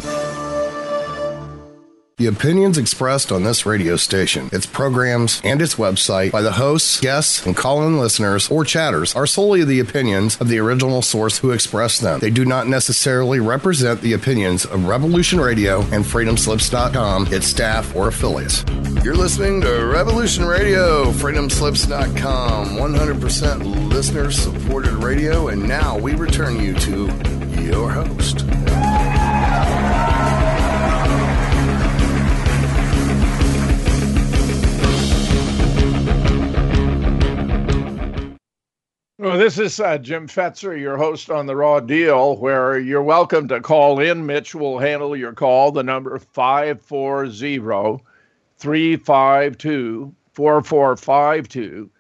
The opinions expressed on this radio station, its programs, and its website by the hosts, guests, and call-in listeners or chatters are solely the opinions of the original source who expressed them. They do not necessarily represent the opinions of Revolution Radio and freedomslips.com, its staff, or affiliates. You're listening to Revolution Radio, freedomslips.com, 100% listener-supported radio, and now we return you to your host. Well, this is Jim Fetzer, your host on The Raw Deal, where you're welcome to call in. Mitch will handle your call. The number 540-352-4452,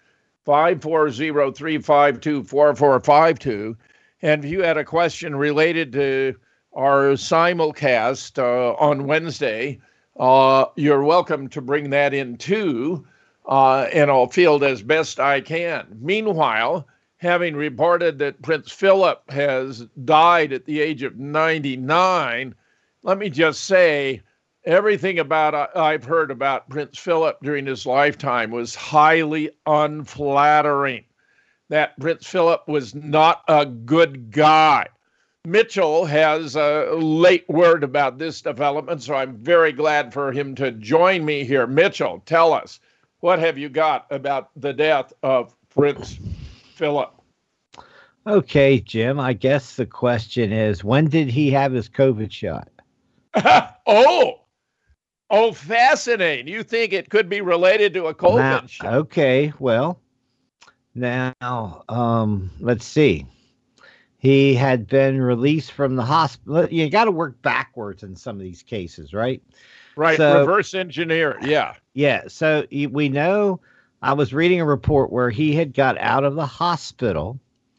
540-352-4452. And if you had a question related to our simulcast on Wednesday, you're welcome to bring that in too, and I'll field as best I can. Meanwhile, having reported that Prince Philip has died at the age of 99, let me just say everything I've heard about Prince Philip during his lifetime was highly unflattering. That Prince Philip was not a good guy. Mitchell has a late word about this development, so I'm very glad for him to join me here. Mitchell, tell us, what have you got about the death of Prince Philip? Okay, Jim, I guess the question is, when did he have his COVID shot? Oh, fascinating. You think it could be related to a COVID shot? Okay, well, now, let's see. He had been released from the hospital. You got to work backwards in some of these cases, right? Right, so, reverse engineer, yeah. Yeah, so we know, I was reading a report where he had got out of the hospital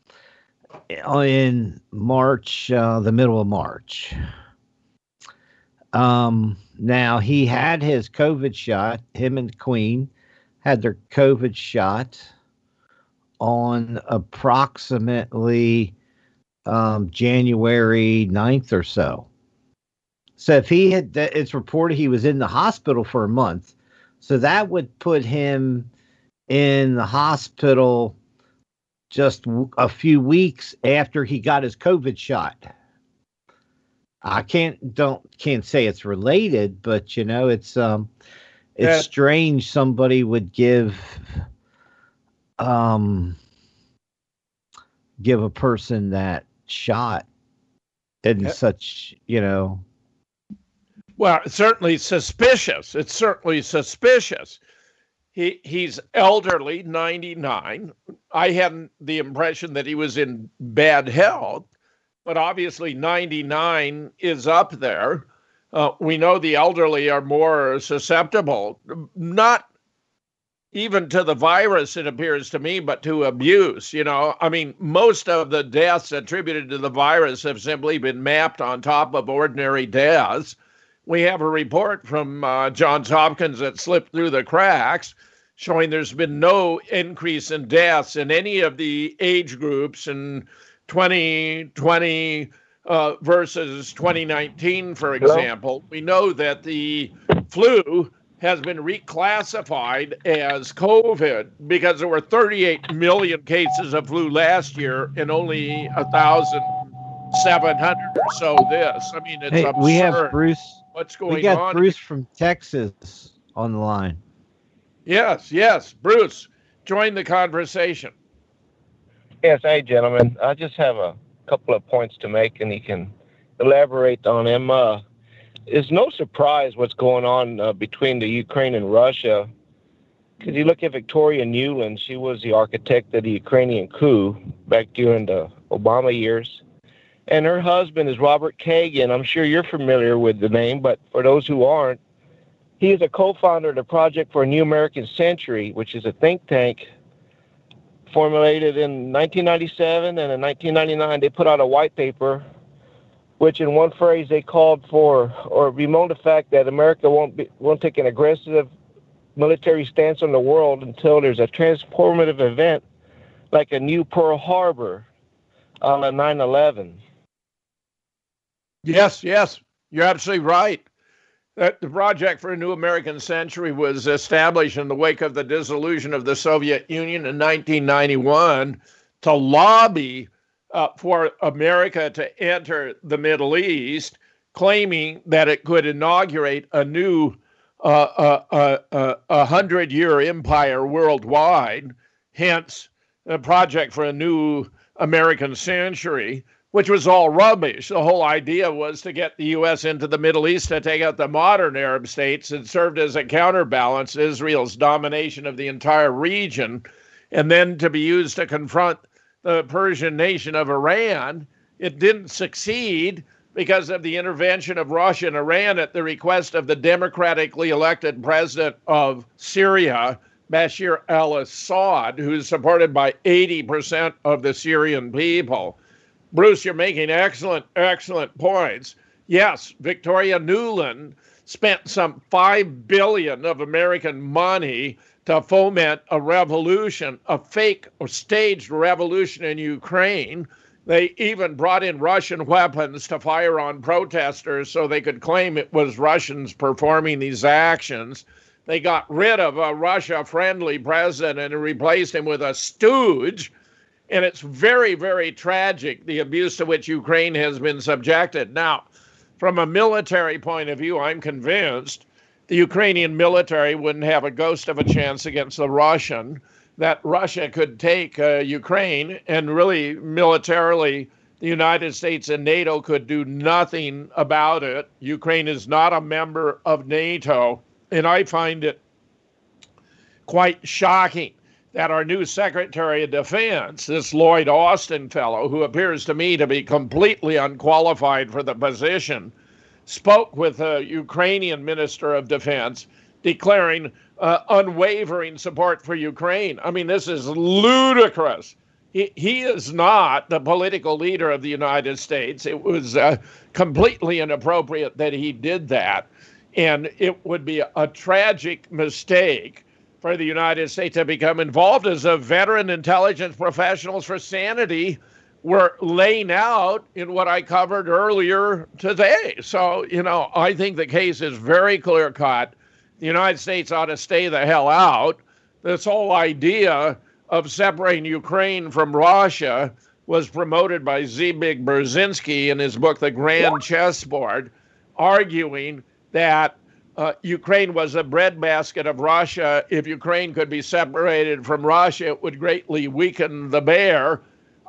in March, the middle of March. Now, he had his COVID shot. Him and Queen had their COVID shot on approximately January 9th or so. So if he had, it's reported he was in the hospital for a month. So that would put him in the hospital just a few weeks after he got his COVID shot. I can't say it's related, but you know, it's strange somebody would give give a person that shot in such, Well, it's certainly suspicious. It's certainly suspicious. He's elderly, 99. I had the impression that he was in bad health, but obviously 99 is up there. We know the elderly are more susceptible, not even to the virus, it appears to me, but to abuse. I mean, most of the deaths attributed to the virus have simply been mapped on top of ordinary deaths. We have a report from Johns Hopkins that slipped through the cracks showing there's been no increase in deaths in any of the age groups in 2020 versus 2019, for example. We know that the flu has been reclassified as COVID because there were 38 million cases of flu last year and only 1,700 or so this. I mean, it's absurd. We have Bruce. What's going on? We got Bruce from Texas on the line. Yes. Bruce, join the conversation. Yes, hey, gentlemen. I just have a couple of points to make, and you can elaborate on them. It's no surprise what's going on between the Ukraine and Russia, because you look at Victoria Nuland. She was the architect of the Ukrainian coup back during the Obama years. And her husband is Robert Kagan. I'm sure you're familiar with the name, but for those who aren't, he is a co-founder of the Project for a New American Century, which is a think tank formulated in 1997, and in 1999 they put out a white paper, which in one phrase they called for or bemoaned the fact that America won't take an aggressive military stance on the world until there's a transformative event like a new Pearl Harbor on 9/11. Yes, you're absolutely right. The Project for a New American Century was established in the wake of the dissolution of the Soviet Union in 1991 to lobby for America to enter the Middle East, claiming that it could inaugurate a new 100-year empire worldwide, hence the Project for a New American Century, which was all rubbish. The whole idea was to get the U.S. into the Middle East to take out the modern Arab states. It served as a counterbalance to Israel's domination of the entire region, and then to be used to confront the Persian nation of Iran. It didn't succeed because of the intervention of Russia and Iran at the request of the democratically elected president of Syria, Bashar al-Assad, who's supported by 80% of the Syrian people. Bruce, you're making excellent points. Yes, Victoria Nuland spent some $5 billion of American money to foment a revolution, a fake or staged revolution in Ukraine. They even brought in Russian weapons to fire on protesters so they could claim it was Russians performing these actions. They got rid of a Russia-friendly president and replaced him with a stooge. And it's very, very tragic, the abuse to which Ukraine has been subjected. Now, from a military point of view, I'm convinced the Ukrainian military wouldn't have a ghost of a chance against the Russian, that Russia could take Ukraine, and really militarily, the United States and NATO could do nothing about it. Ukraine is not a member of NATO, and I find it quite shocking that our new Secretary of Defense, this Lloyd Austin fellow, who appears to me to be completely unqualified for the position, spoke with the Ukrainian Minister of Defense, declaring unwavering support for Ukraine. I mean, this is ludicrous. He is not the political leader of the United States. It was completely inappropriate that he did that. And it would be a tragic mistake for the United States to become involved, as a veteran intelligence professionals for sanity were laying out in what I covered earlier today. So, I think the case is very clear-cut. The United States ought to stay the hell out. This whole idea of separating Ukraine from Russia was promoted by Zbigniew Brzezinski in his book, The Grand Chessboard, arguing that Ukraine was a breadbasket of Russia. If Ukraine could be separated from Russia, it would greatly weaken the bear.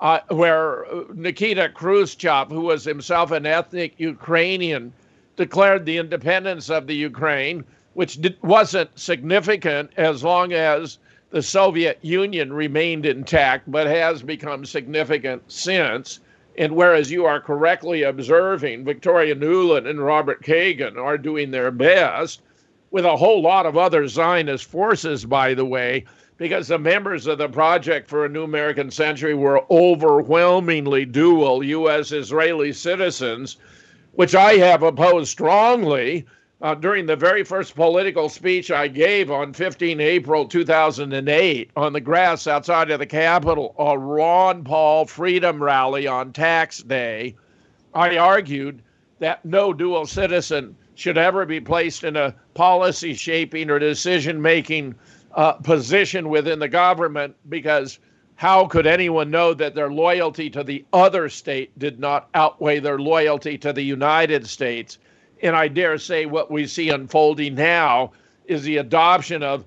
where Nikita Khrushchev, who was himself an ethnic Ukrainian, declared the independence of the Ukraine, which wasn't significant as long as the Soviet Union remained intact, but has become significant since. And whereas you are correctly observing, Victoria Nuland and Robert Kagan are doing their best, with a whole lot of other Zionist forces, by the way, because the members of the Project for a New American Century were overwhelmingly dual U.S.-Israeli citizens, which I have opposed strongly. During the very first political speech I gave on 15 April 2008 on the grass outside of the Capitol, a Ron Paul freedom rally on tax day, I argued that no dual citizen should ever be placed in a policy shaping or decision making position within the government, because how could anyone know that their loyalty to the other state did not outweigh their loyalty to the United States? And I dare say what we see unfolding now is the adoption of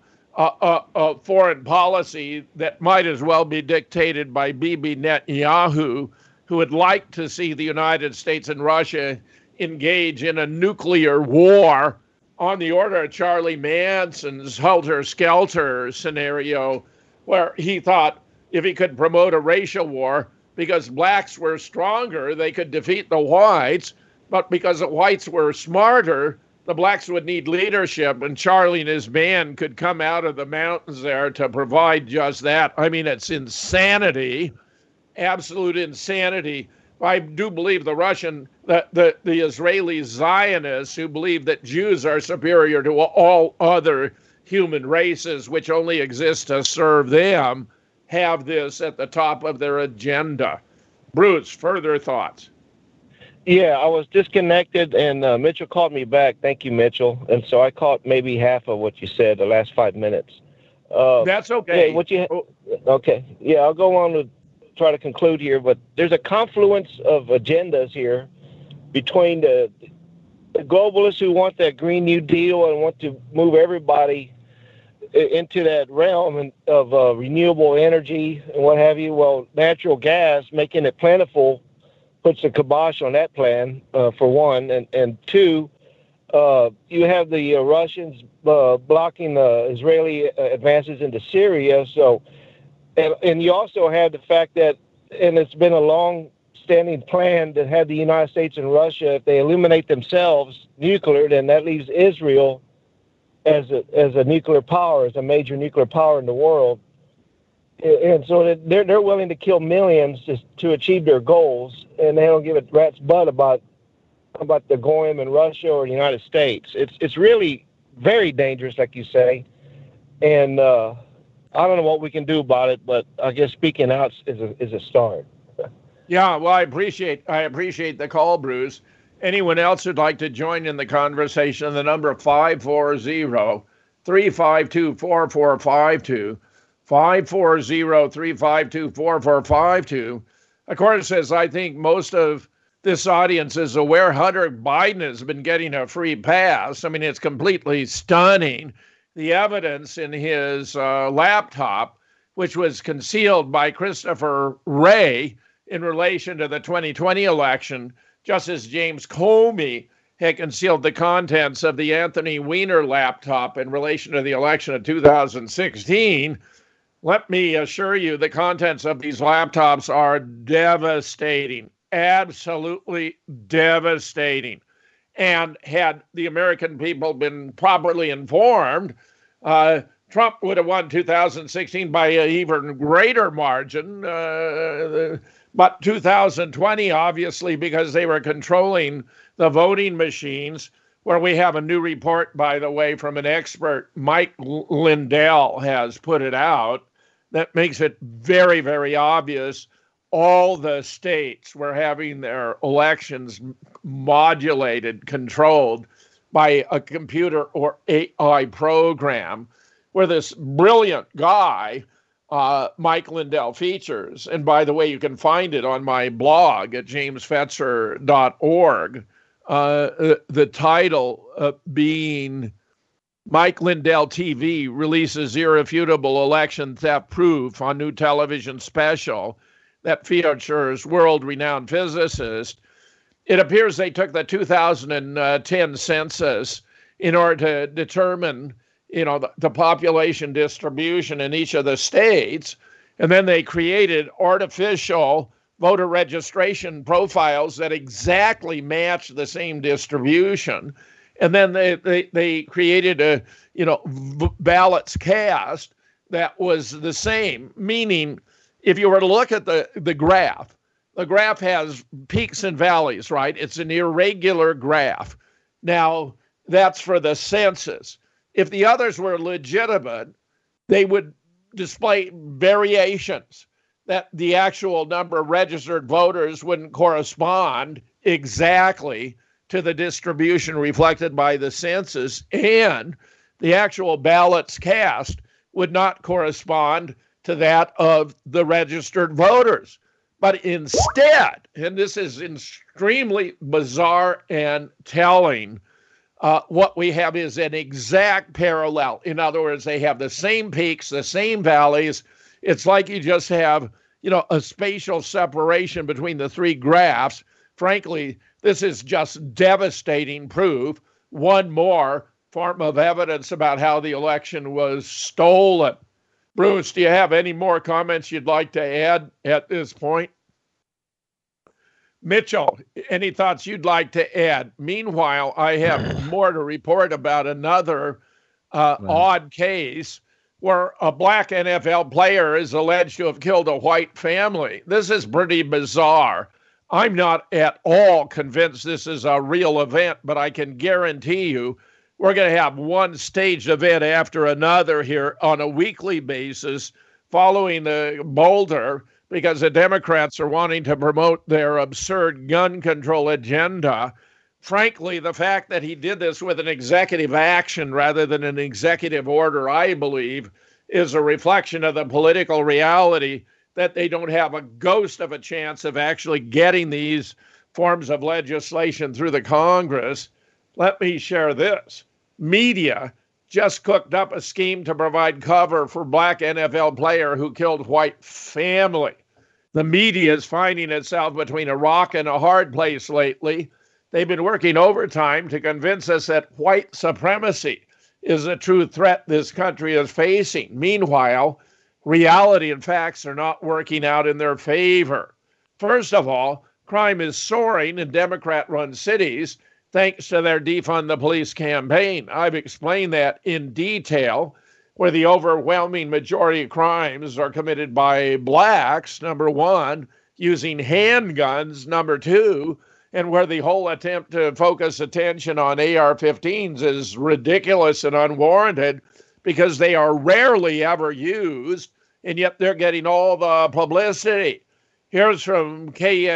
a foreign policy that might as well be dictated by Bibi Netanyahu, who would like to see the United States and Russia engage in a nuclear war on the order of Charlie Manson's helter-skelter scenario, where he thought if he could promote a racial war because blacks were stronger, they could defeat the whites. But because the whites were smarter, the blacks would need leadership, and Charlie and his band could come out of the mountains there to provide just that. I mean, it's insanity, absolute insanity. I do believe the Israeli Zionists, who believe that Jews are superior to all other human races, which only exist to serve them, have this at the top of their agenda. Bruce, further thoughts? Yeah, I was disconnected, and Mitchell called me back. Thank you, Mitchell. And so I caught maybe half of what you said the last 5 minutes. That's okay. Yeah, okay. Yeah, I'll go on to try to conclude here, but there's a confluence of agendas here between the globalists who want that Green New Deal and want to move everybody into that realm of renewable energy and what have you. Well, natural gas, making it plentiful, puts a kibosh on that plan, for one. And two, you have the Russians blocking the Israeli advances into Syria. So, and you also have the fact that, and it's been a long-standing plan to have the United States and Russia, if they eliminate themselves nuclear, then that leaves Israel as a nuclear power, as a major nuclear power in the world. And so they're willing to kill millions just to achieve their goals, and they don't give a rat's butt about the Goyim in Russia or the United States. It's really very dangerous, like you say, and I don't know what we can do about it, but I guess speaking out is a start. Yeah, well, I appreciate the call, Bruce. Anyone else who'd like to join in the conversation, the number 540-352-4452. 540-352-4452. Of course, as I think most of this audience is aware, Hunter Biden has been getting a free pass. I mean, it's completely stunning. The evidence in his laptop, which was concealed by Christopher Wray in relation to the 2020 election, just as James Comey had concealed the contents of the Anthony Weiner laptop in relation to the election of 2016. Let me assure you, the contents of these laptops are devastating, absolutely devastating. And had the American people been properly informed, Trump would have won 2016 by an even greater margin. But 2020, obviously, because they were controlling the voting machines, where we have a new report, by the way, from an expert, Mike Lindell has put it out, that makes it very, very obvious all the states were having their elections modulated, controlled by a computer or AI program, where this brilliant guy, Mike Lindell, features. And by the way, you can find it on my blog at jamesfetzer.org. The title being Mike Lindell TV releases irrefutable election theft proof on new television special. that features world-renowned physicists, it appears they took the 2010 census in order to determine, the population distribution in each of the states, and then they created artificial voter registration profiles that exactly match the same distribution. And then they created ballots cast that was the same, meaning if you were to look at the graph has peaks and valleys, right? It's an irregular graph. Now, that's for the census. If the others were legitimate, they would display variations, that the actual number of registered voters wouldn't correspond exactly to the distribution reflected by the census, and the actual ballots cast would not correspond to that of the registered voters. But instead, and this is extremely bizarre and telling, what we have is an exact parallel. In other words, they have the same peaks, the same valleys. It's like you just have, a spatial separation between the three graphs. Frankly, this is just devastating proof. One more form of evidence about how the election was stolen. Bruce, do you have any more comments you'd like to add at this point? Mitchell, any thoughts you'd like to add? Meanwhile, I have more to report about another odd case where a black NFL player is alleged to have killed a white family. This is pretty bizarre. I'm not at all convinced this is a real event, but I can guarantee you we're going to have one staged event after another here on a weekly basis following the Boulder, because the Democrats are wanting to promote their absurd gun control agenda. Frankly, the fact that he did this with an executive action rather than an executive order, I believe, is a reflection of the political reality that they don't have a ghost of a chance of actually getting these forms of legislation through the Congress. Let me share this. Media just cooked up a scheme to provide cover for black NFL player who killed white family. The media is finding itself between a rock and a hard place lately. They've been working overtime to convince us that white supremacy is a true threat this country is facing. Meanwhile, reality and facts are not working out in their favor. First of all, crime is soaring in Democrat-run cities thanks to their defund the police campaign. I've explained that in detail, where the overwhelming majority of crimes are committed by blacks, number one, using handguns, number two, and where the whole attempt to focus attention on AR-15s is ridiculous and unwarranted because they are rarely ever used, and yet they're getting all the publicity. Here's from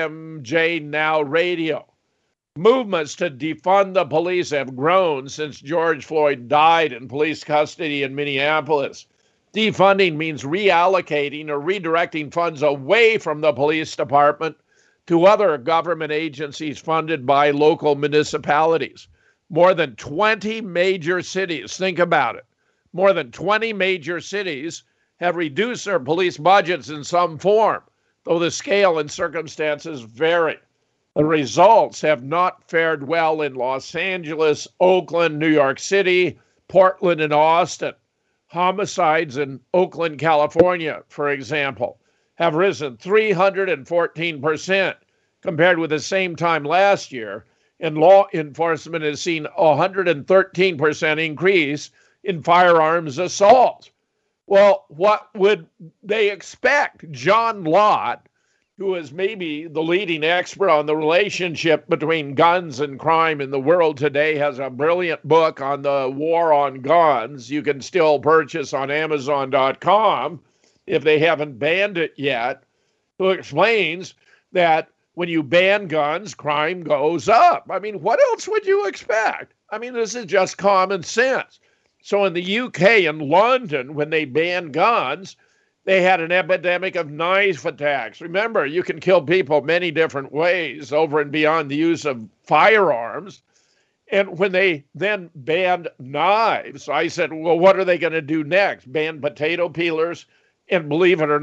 KMJ Now Radio. Movements to defund the police have grown since George Floyd died in police custody in Minneapolis. Defunding means reallocating or redirecting funds away from the police department to other government agencies funded by local municipalities. More than 20 major cities, think about it, more than 20 major cities have reduced their police budgets in some form, though the scale and circumstances vary. The results have not fared well in Los Angeles, Oakland, New York City, Portland, and Austin. Homicides in Oakland, California, for example, have risen 314% compared with the same time last year, and law enforcement has seen a 113% increase in firearms assaults. Well, what would they expect? John Lott, who is maybe the leading expert on the relationship between guns and crime in the world today, has a brilliant book on the war on guns. You can still purchase on Amazon.com if they haven't banned it yet, who explains that when you ban guns, crime goes up. I mean, what else would you expect? I mean, this is just common sense. So in the UK and London, when they banned guns, they had an epidemic of knife attacks. Remember, you can kill people many different ways over and beyond the use of firearms. And when they then banned knives, I said, well, what are they going to do next? Ban potato peelers? And believe it or not,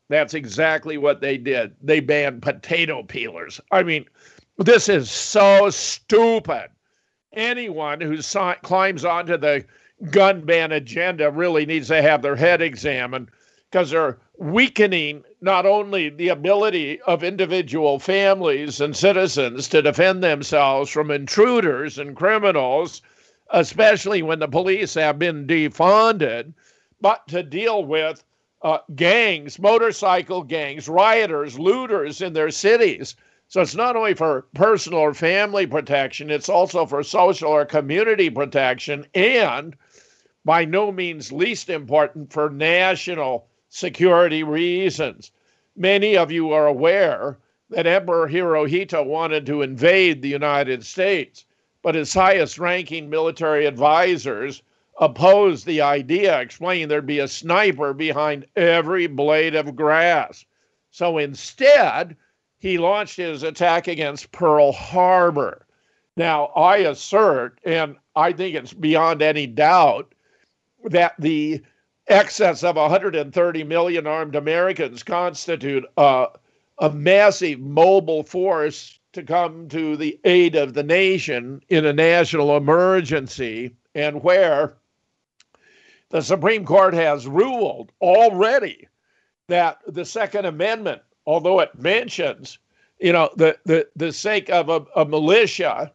That's exactly what they did. They banned potato peelers. I mean, this is so stupid. Anyone who climbs onto the gun ban agenda really needs to have their head examined, because they're weakening not only the ability of individual families and citizens to defend themselves from intruders and criminals, especially when the police have been defunded, but to deal with gangs, motorcycle gangs, rioters, looters in their cities. So it's not only for personal or family protection, it's also for social or community protection, and by no means least important, for national security reasons. Many of you are aware that Emperor Hirohito wanted to invade the United States, but his highest-ranking military advisors opposed the idea, explaining there'd be a sniper behind every blade of grass. So instead, he launched his attack against Pearl Harbor. Now, I assert, and I think it's beyond any doubt, that the excess of 130 million armed Americans constitute a massive mobile force to come to the aid of the nation in a national emergency, and where the Supreme Court has ruled already that the Second Amendment, although it mentions, the sake of a militia,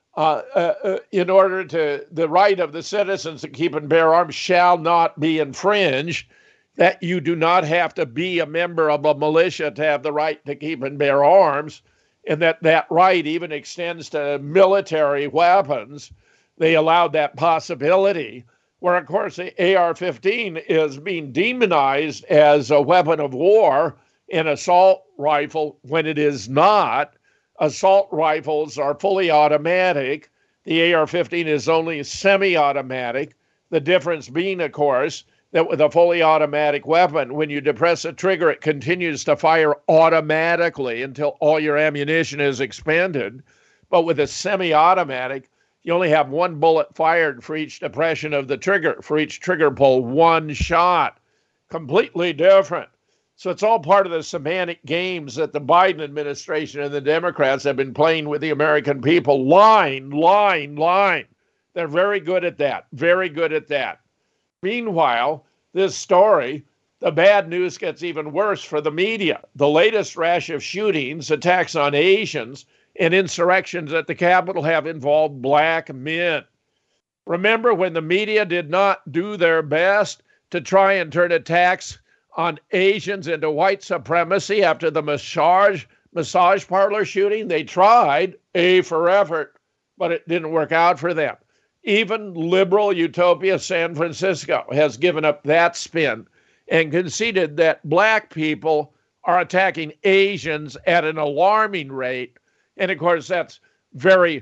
in order to the right of the citizens to keep and bear arms shall not be infringed, that you do not have to be a member of a militia to have the right to keep and bear arms, and that right even extends to military weapons. They allowed that possibility, where, of course, the AR-15 is being demonized as a weapon of war, an assault rifle, when it is not. Assault rifles are fully automatic. The AR-15 is only semi-automatic. The difference being, of course, that with a fully automatic weapon, when you depress a trigger, it continues to fire automatically until all your ammunition is expended. But with a semi-automatic, you only have one bullet fired for each depression of the trigger. For each trigger pull, one shot. Completely different. So it's all part of the semantic games that the Biden administration and the Democrats have been playing with the American people. Line. They're very good at that. Very good at that. Meanwhile, this story, the bad news gets even worse for the media. The latest rash of shootings, attacks on Asians, and insurrections at the Capitol have involved black men. Remember when the media did not do their best to try and turn attacks on Asians into white supremacy after the massage parlor shooting? They tried, A for effort, but it didn't work out for them. Even liberal utopia San Francisco has given up that spin and conceded that black people are attacking Asians at an alarming rate. And of course, that's very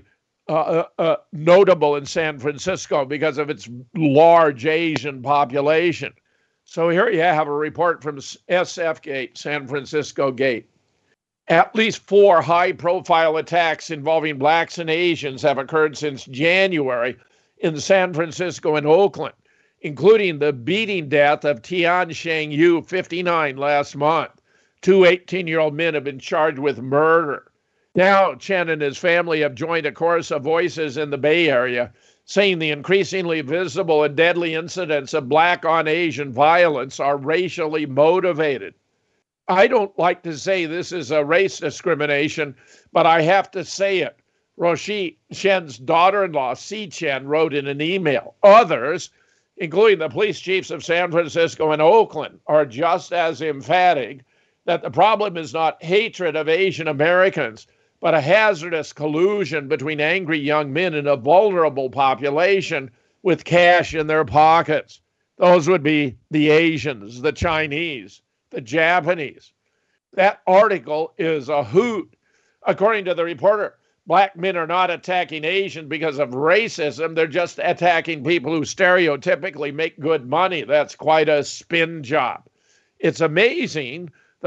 notable in San Francisco because of its large Asian population. So here you have a report from SF Gate, San Francisco Gate. At least 4 high-profile attacks involving blacks and Asians have occurred since January in San Francisco and Oakland, including the beating death of Tian Sheng-yu, 59, last month. 2 18-year-old men have been charged with murder. Now, Chen and his family have joined a chorus of voices in the Bay Area saying the increasingly visible and deadly incidents of black on Asian violence are racially motivated. I don't like to say this is a race discrimination, but I have to say it. Roshi Chen's daughter-in-law, Si Chen, wrote in an email. Others, including the police chiefs of San Francisco and Oakland, are just as emphatic that the problem is not hatred of Asian Americans, but a hazardous collusion between angry young men and a vulnerable population with cash in their pockets. Those would be the Asians, the Chinese, the Japanese. That article is a hoot. According to the reporter, black men are not attacking Asians because of racism. They're just attacking people who stereotypically make good money. That's quite a spin job. It's amazing the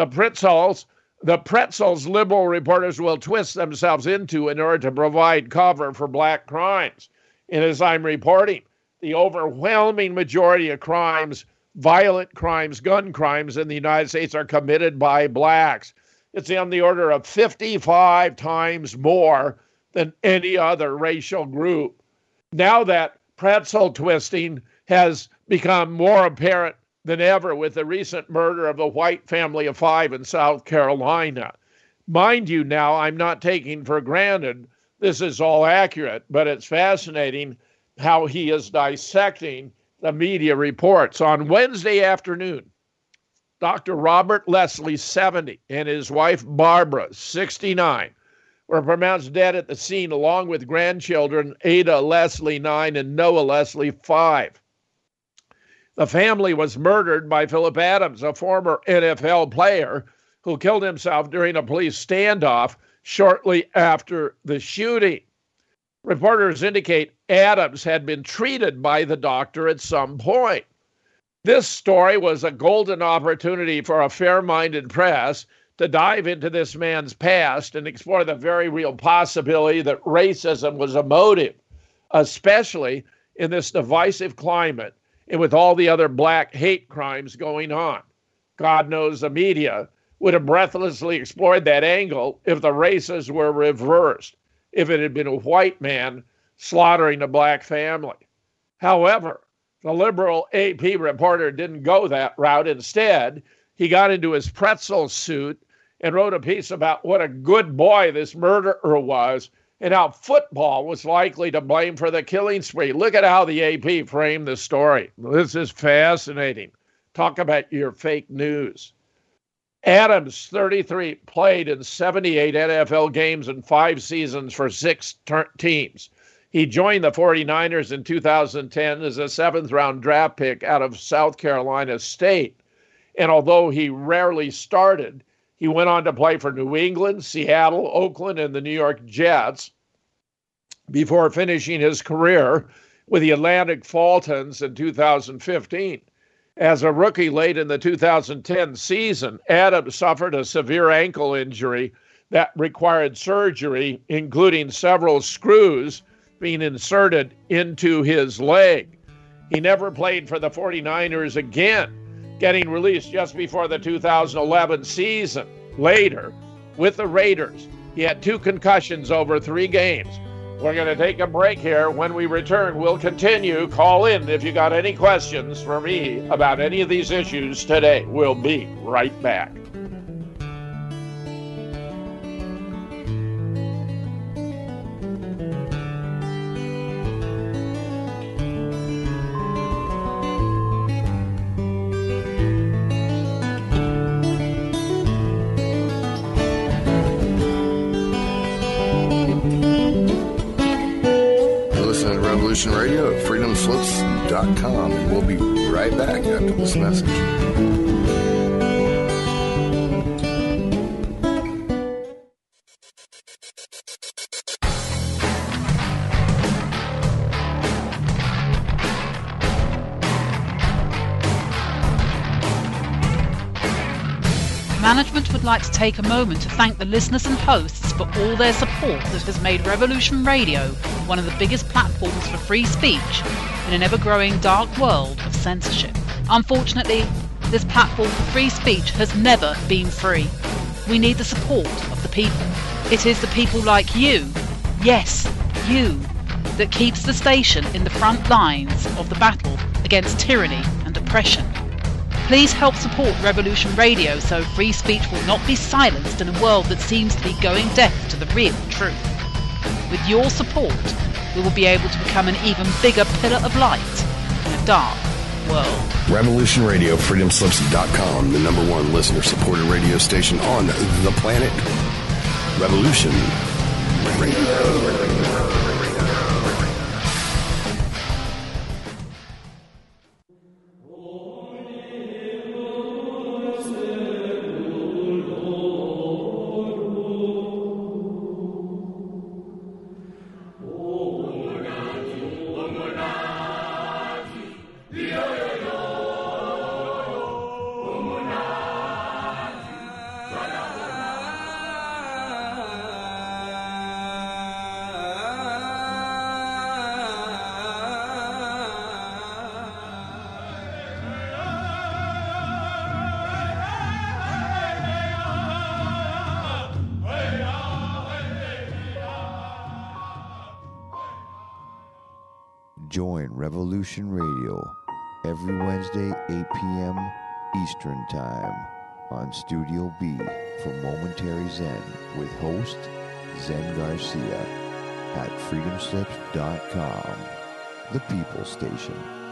pretzels liberal reporters will twist themselves into in order to provide cover for black crimes. And as I'm reporting, the overwhelming majority of crimes violent crimes, gun crimes in the United States are committed by blacks. It's on the order of 55 times more than any other racial group. Now that pretzel twisting has become more apparent than ever with the recent murder of the white family of 5 in South Carolina. Mind you, now, I'm not taking for granted this is all accurate, but it's fascinating how he is dissecting the media reports. On Wednesday afternoon, Dr. Robert Leslie, 70, and his wife Barbara, 69, were pronounced dead at the scene along with grandchildren Ada Leslie, 9, and Noah Leslie, 5. The family was murdered by Philip Adams, a former NFL player who killed himself during a police standoff shortly after the shooting. Reporters indicate Adams had been treated by the doctor at some point. This story was a golden opportunity for a fair-minded press to dive into this man's past and explore the very real possibility that racism was a motive, especially in this divisive climate and with all the other black hate crimes going on. God knows the media would have breathlessly explored that angle if the races were reversed, if it had been a white man slaughtering a black family. However, the liberal AP reporter didn't go that route. Instead, he got into his pretzel suit and wrote a piece about what a good boy this murderer was and how football was likely to blame for the killing spree. Look at how the AP framed the story. This is fascinating. Talk about your fake news. Adams, 33, played in 78 NFL games in 5 seasons for 6 teams. He joined the 49ers in 2010 as a 7th-round draft pick out of South Carolina State. And although he rarely started, he went on to play for New England, Seattle, Oakland, and the New York Jets before finishing his career with the Atlantic Falcons in 2015. As a rookie late in the 2010 season, Adams suffered a severe ankle injury that required surgery, including several screws being inserted into his leg. He never played for the 49ers again, getting released just before the 2011 season. Later, with the Raiders, he had 2 concussions over 3 games. We're going to take a break here. When we return, we'll continue. Call in if you got any questions for me about any of these issues today. We'll be right back. Radio at freedomslips.com, and we'll be right back after this message. Management would like to take a moment to thank the listeners and hosts for all their support that has made Revolution Radio one of the biggest platforms for free speech in an ever-growing dark world of censorship. Unfortunately, this platform for free speech has never been free. We need the support of the people. It is the people like you, yes, you, that keeps the station in the front lines of the battle against tyranny and oppression. Please help support Revolution Radio so free speech will not be silenced in a world that seems to be going deaf to the real truth. With your support, we will be able to become an even bigger pillar of light in a dark world. Revolution Radio, freedomslips.com, the #1 listener-supported radio station on the planet. Revolution Radio. Join Revolution Radio every Wednesday, 8 p.m. Eastern Time on Studio B for Momentary Zen with host Zen Garcia at freedomslips.com, the People Station.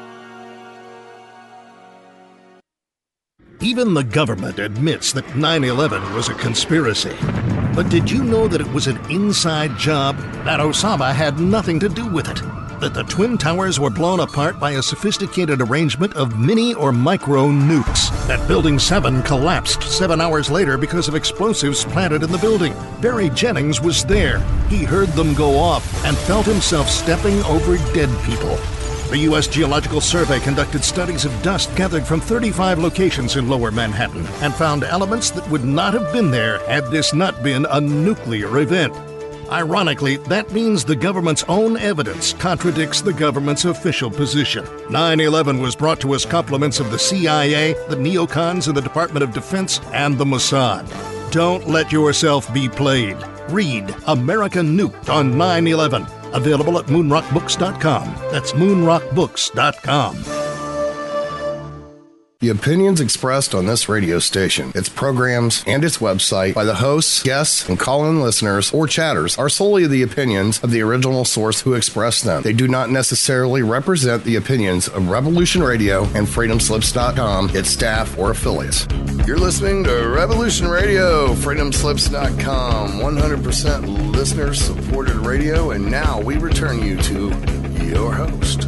Even the government admits that 9/11 was a conspiracy. But did you know that it was an inside job? That Osama had nothing to do with it? That the Twin Towers were blown apart by a sophisticated arrangement of mini or micro nukes? That Building 7 collapsed 7 hours later because of explosives planted in the building? Barry Jennings was there. He heard them go off and felt himself stepping over dead people. The U.S. Geological Survey conducted studies of dust gathered from 35 locations in Lower Manhattan and found elements that would not have been there had this not been a nuclear event. Ironically, that means the government's own evidence contradicts the government's official position. 9/11 was brought to us compliments of the CIA, the neocons in the Department of Defense, and the Mossad. Don't let yourself be played. Read America Nuked on 9/11. Available at moonrockbooks.com. That's moonrockbooks.com. The opinions expressed on this radio station, its programs, and its website by the hosts, guests, and call-in listeners or chatters are solely the opinions of the original source who expressed them. They do not necessarily represent the opinions of Revolution Radio and freedomslips.com, its staff, or affiliates. You're listening to Revolution Radio, freedomslips.com, 100% listener-supported radio, and now we return you to your host.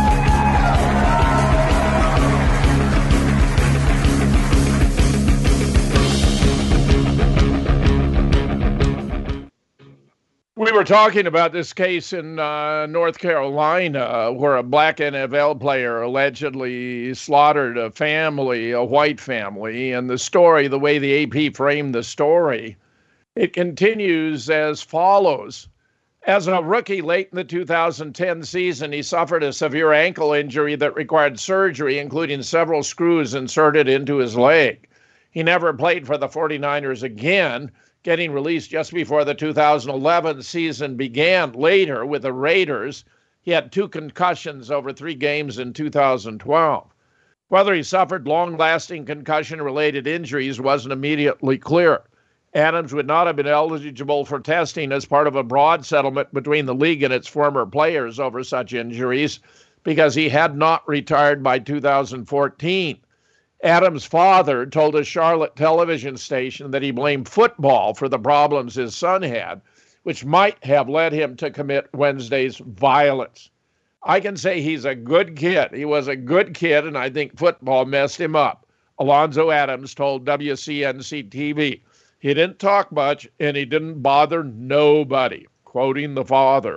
We were talking about this case in North Carolina where a black NFL player allegedly slaughtered a family, a white family, and the story, the way the AP framed the story, it continues as follows. As a rookie late in the 2010 season, he suffered a severe ankle injury that required surgery, including several screws inserted into his leg. He never played for the 49ers again, getting released just before the 2011 season began. Later, with the Raiders, he had 2 concussions over 3 games in 2012. Whether he suffered long-lasting concussion-related injuries wasn't immediately clear. Adams would not have been eligible for testing as part of a broad settlement between the league and its former players over such injuries because he had not retired by 2014. Adams' father told a Charlotte television station that he blamed football for the problems his son had, which might have led him to commit Wednesday's violence. I can say he's a good kid. He was a good kid, and I think football messed him up. Alonzo Adams told WCNC-TV. He didn't talk much, and he didn't bother nobody, quoting the father.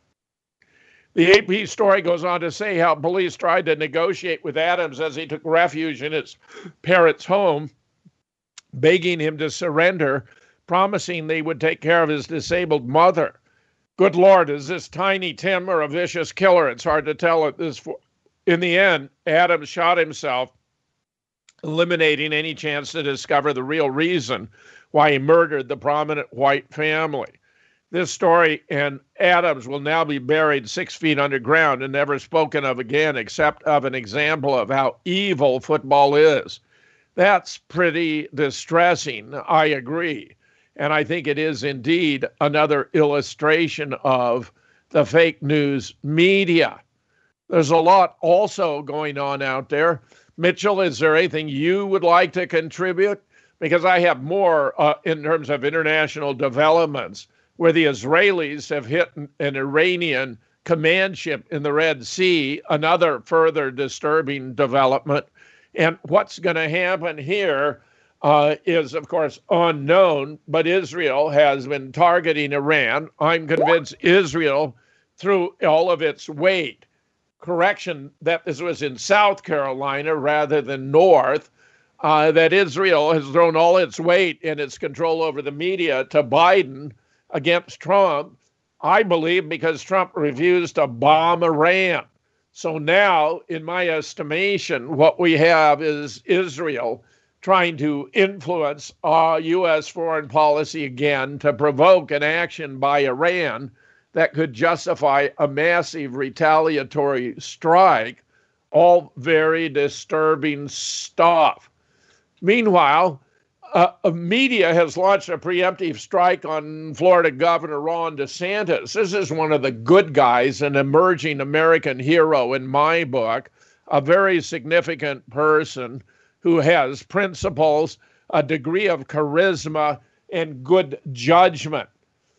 The AP story goes on to say how police tried to negotiate with Adams as he took refuge in his parents' home, begging him to surrender, promising they would take care of his disabled mother. Good Lord, is this Tiny Tim or a vicious killer? It's hard to tell at this. In the end, Adams shot himself, eliminating any chance to discover the real reason why he murdered the prominent white family. This story and Adams will now be buried 6 feet underground and never spoken of again, except of an example of how evil football is. That's pretty distressing, I agree. And I think it is indeed another illustration of the fake news media. There's a lot also going on out there. Mitchell, is there anything you would like to contribute? Because I have more in terms of international developments, where the Israelis have hit an Iranian command ship in the Red Sea, another further disturbing development. And what's going to happen here is, of course, unknown, but Israel has been targeting Iran. I'm convinced Israel, through all of its weight, correction that this was in South Carolina rather than North, that Israel has thrown all its weight and its control over the media to Biden against Trump, I believe, because Trump refused to bomb Iran. So now, in my estimation, what we have is Israel trying to influence U.S. foreign policy again to provoke an action by Iran that could justify a massive retaliatory strike. All very disturbing stuff. Meanwhile, media has launched a preemptive strike on Florida Governor Ron DeSantis. This is one of the good guys, an emerging American hero in my book, a very significant person who has principles, a degree of charisma, and good judgment.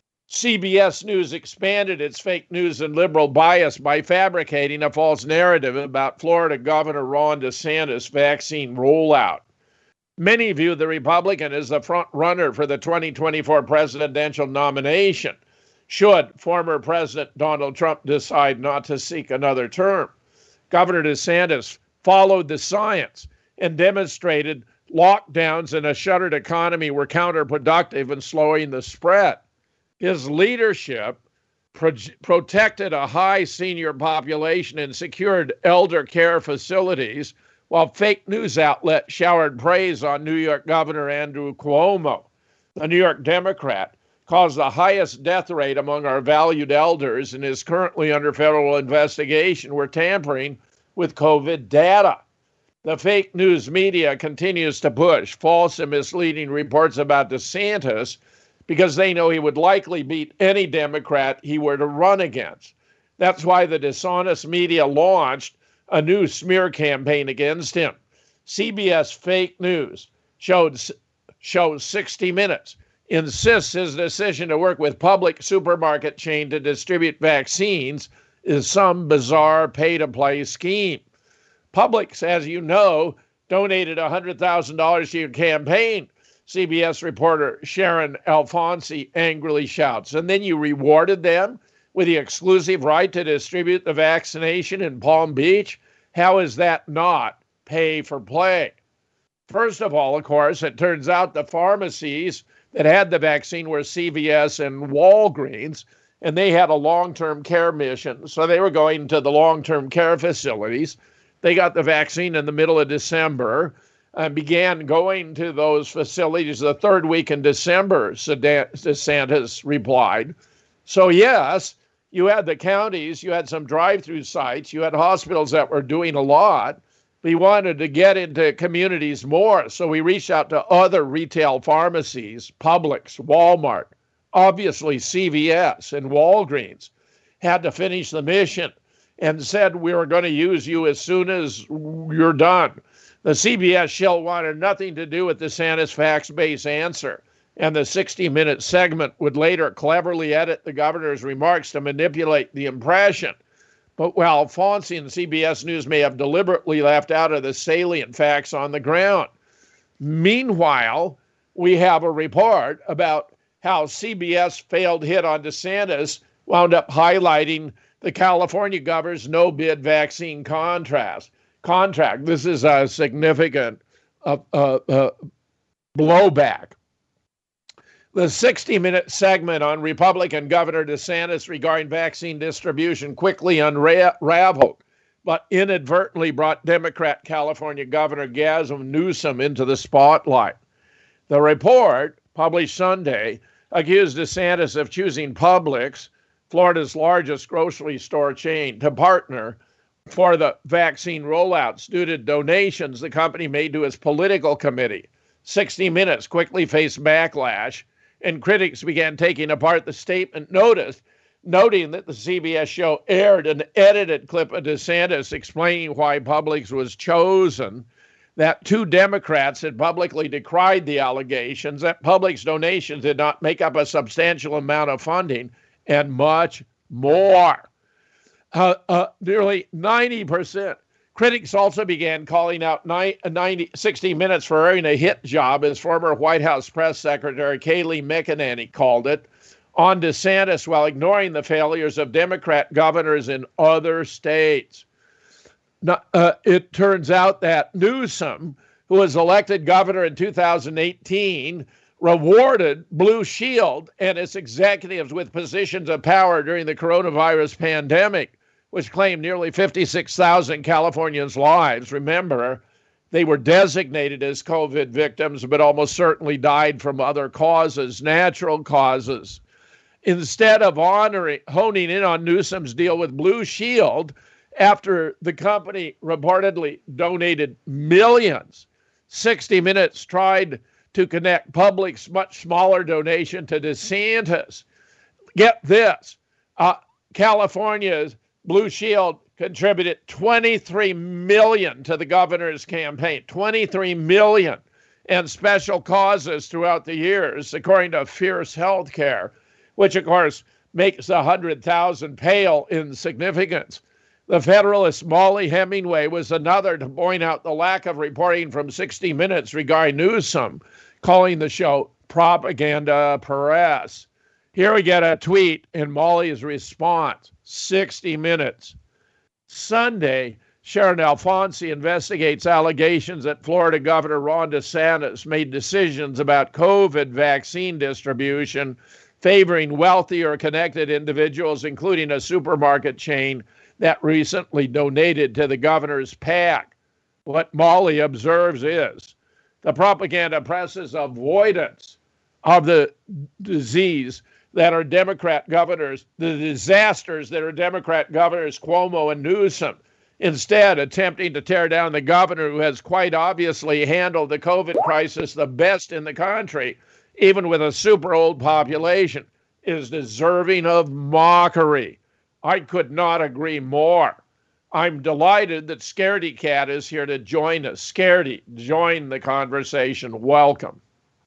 CBS News expanded its fake news and liberal bias by fabricating a false narrative about Florida Governor Ron DeSantis' vaccine rollout. Many view the Republican as the front runner for the 2024 presidential nomination, should former President Donald Trump decide not to seek another term. Governor DeSantis followed the science and demonstrated lockdowns and a shuttered economy were counterproductive in slowing the spread. His leadership protected a high senior population and secured elder care facilities, while fake news outlets showered praise on New York Governor Andrew Cuomo. The New York Democrat caused the highest death rate among our valued elders and is currently under federal investigation. We're tampering with COVID data. The fake news media continues to push false and misleading reports about DeSantis because they know he would likely beat any Democrat he were to run against. That's why the dishonest media launched a new smear campaign against him. CBS Fake News shows 60 Minutes insists his decision to work with public supermarket chain to distribute vaccines is some bizarre pay-to-play scheme. Publix, as you know, donated $100,000 to your campaign, CBS reporter Sharon Alfonsi angrily shouts. And then you rewarded them with the exclusive right to distribute the vaccination in Palm Beach? How is that not pay for play? First of all, of course, it turns out the pharmacies that had the vaccine were CVS and Walgreens, and they had a long-term care mission. So they were going to the long-term care facilities. They got the vaccine in the middle of December and began going to those facilities the third week in December, DeSantis replied. So yes, you had the counties, you had some drive-through sites, you had hospitals that were doing a lot. We wanted to get into communities more, so we reached out to other retail pharmacies, Publix, Walmart, obviously CVS and Walgreens, had to finish the mission and said we were going to use you as soon as you're done. The CBS shill wanted nothing to do with DeSantis' facts-based answer, and the 60-minute segment would later cleverly edit the governor's remarks to manipulate the impression. But while Fonsi and CBS News may have deliberately left out of the salient facts on the ground. Meanwhile, we have a report about how CBS failed hit on DeSantis wound up highlighting the California governor's no-bid vaccine contract. This is a significant blowback. The 60-minute segment on Republican Governor DeSantis regarding vaccine distribution quickly unraveled, but inadvertently brought Democrat California Governor Gavin Newsom into the spotlight. The report, published Sunday, accused DeSantis of choosing Publix, Florida's largest grocery store chain, to partner for the vaccine rollouts due to donations the company made to its political committee. 60 Minutes quickly faced backlash, and critics began taking apart the statement, noting that the CBS show aired an edited clip of DeSantis explaining why Publix was chosen, that two Democrats had publicly decried the allegations, that Publix donations did not make up a substantial amount of funding, and much more. Nearly 90%. Critics also began calling out 60 Minutes for earning a hit job, as former White House Press Secretary Kayleigh McEnany called it, on DeSantis while ignoring the failures of Democrat governors in other states. Now, it turns out that Newsom, who was elected governor in 2018, rewarded Blue Shield and its executives with positions of power during the coronavirus pandemic, which claimed nearly 56,000 Californians' lives. Remember, they were designated as COVID victims, but almost certainly died from other causes, natural causes. instead of honing in on Newsom's deal with Blue Shield after the company reportedly donated millions. 60 Minutes tried to connect public's much smaller donation to DeSantis. Get this, California's Blue Shield contributed $23 million to the governor's campaign, $23 million, and special causes throughout the years, according to Fierce Healthcare, which, of course, makes 100,000 pale in significance. The Federalist Molly Hemingway was another to point out the lack of reporting from 60 Minutes regarding Newsom, calling the show propaganda press. Here we get a tweet in Molly's response, 60 Minutes. Sunday, Sharon Alfonsi investigates allegations that Florida Governor Ron DeSantis made decisions about COVID vaccine distribution favoring wealthy or connected individuals, including a supermarket chain that recently donated to the governor's PAC. What Molly observes is the propaganda press's avoidance of the disease that are Democrat governors, the disasters that are Democrat governors Cuomo and Newsom, instead attempting to tear down the governor who has quite obviously handled the COVID crisis the best in the country, even with a super old population, is deserving of mockery. I could not agree more. I'm delighted that Scaredy Cat is here to join us. Scaredy, join the conversation. Welcome.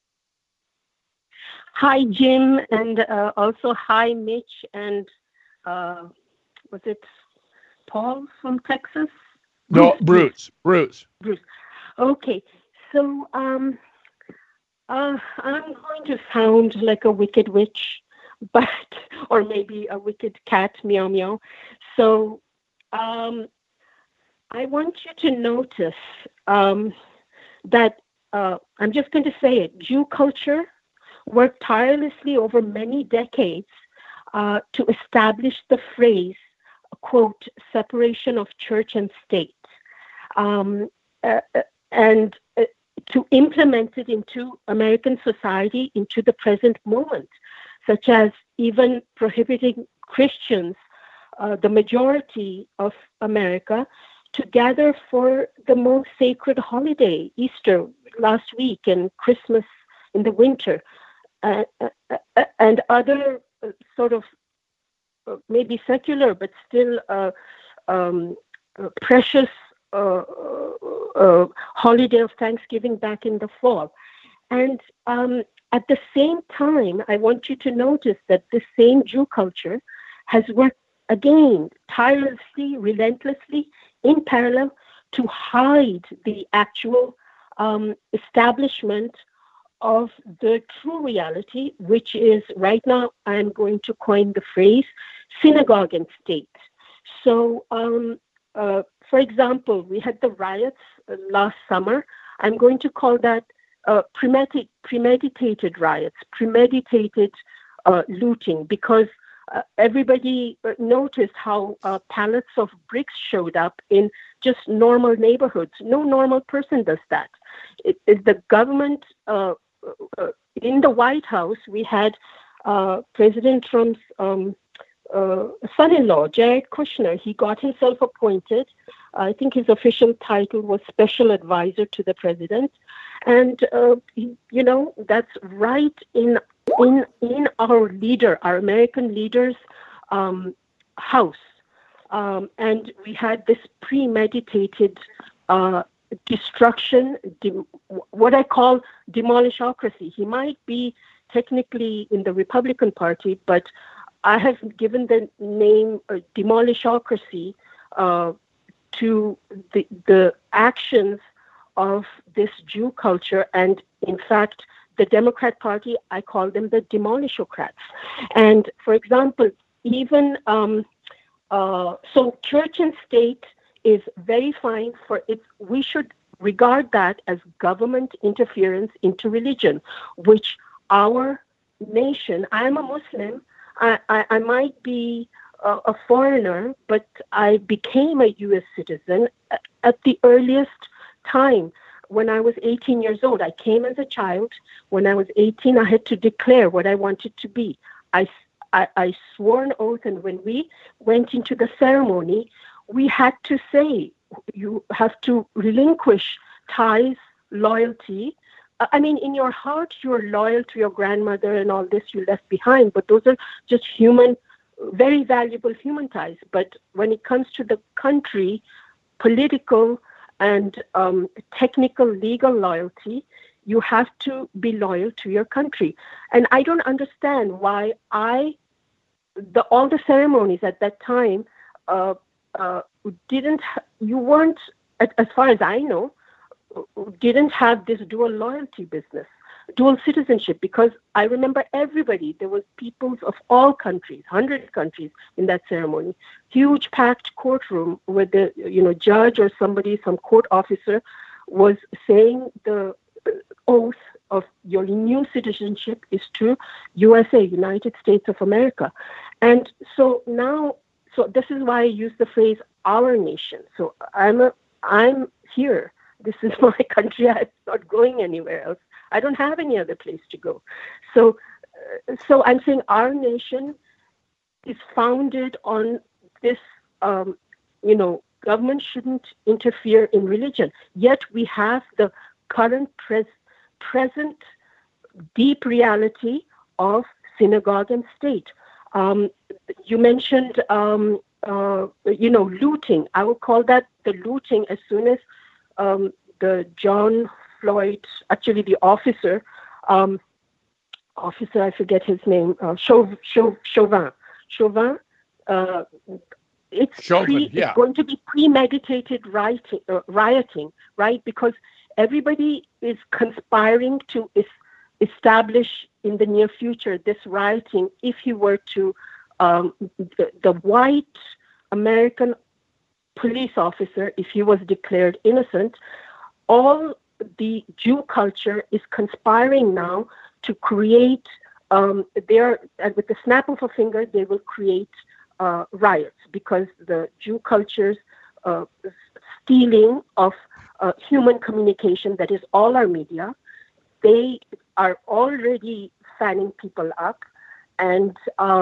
Hi, Jim, and also hi, Mitch, and was it Paul from Texas? No, Bruce. Okay, so I'm going to sound like a wicked witch, or maybe a wicked cat, meow meow. So I want you to notice that I'm just going to say it. Jew culture worked tirelessly over many decades to establish the phrase, quote, separation of church and state, and to implement it into American society, into the present moment, such as even prohibiting Christians, the majority of America, to gather for the most sacred holiday, Easter last week and Christmas in the winter, and other sort of maybe secular but still precious holiday of Thanksgiving back in the fall. And at the same time, I want you to notice that the same Jew culture has worked again tirelessly, relentlessly, in parallel to hide the actual establishment of the true reality, which is right now, I'm going to coin the phrase, synagogue and state. So, for example, we had the riots last summer. I'm going to call that premeditated riots, premeditated looting, because everybody noticed how pallets of bricks showed up in just normal neighborhoods. No normal person does that. The government, in the White House, we had President Trump's son-in-law, Jared Kushner. He got himself appointed. I think his official title was Special Advisor to the President. And, that's right in our leader, our American leader's house. And we had this premeditated destruction, what I call demolishocracy. He might be technically in the Republican Party, but I have given the name demolishocracy to the actions of this Jew culture. And in fact, the Democrat Party, I call them the demolishocrats. And for example, even so church and state is very fine for it. We should regard that as government interference into religion, which our nation, I'm a Muslim, I might be a foreigner, but I became a U.S. citizen at the earliest time. When I was 18 years old, I came as a child. When I was 18, I had to declare what I wanted to be. I swore an oath, and when we went into the ceremony, we had to say, you have to relinquish ties, loyalty. I mean, in your heart, you're loyal to your grandmother and all this you left behind, but those are just human, very valuable human ties. But when it comes to the country, political and technical, legal loyalty, you have to be loyal to your country. And I don't understand why all the ceremonies at that time you weren't, as far as I know, didn't have this dual loyalty business, dual citizenship, because I remember everybody, there was peoples of all countries, 100 countries in that ceremony, huge packed courtroom where the judge or somebody, some court officer was saying the oath of your new citizenship is to USA, United States of America. And so now, this is why I use the phrase our nation. So I'm here. This is my country. I'm not going anywhere else. I don't have any other place to go. So I'm saying our nation is founded on this, government shouldn't interfere in religion. Yet we have the current present deep reality of synagogue and state. You mentioned, looting. I would call that the looting as soon as the John Floyd, actually the officer, I forget his name, Chauvin. It's going to be premeditated rioting, right? Because everybody is conspiring to establish in the near future this rioting. If he were to, the white American police officer, if he was declared innocent, all the Jew culture is conspiring now to create, with the snap of a finger, they will create riots, because the Jew culture's stealing of human communication, that is all our media, they are already fanning people up, and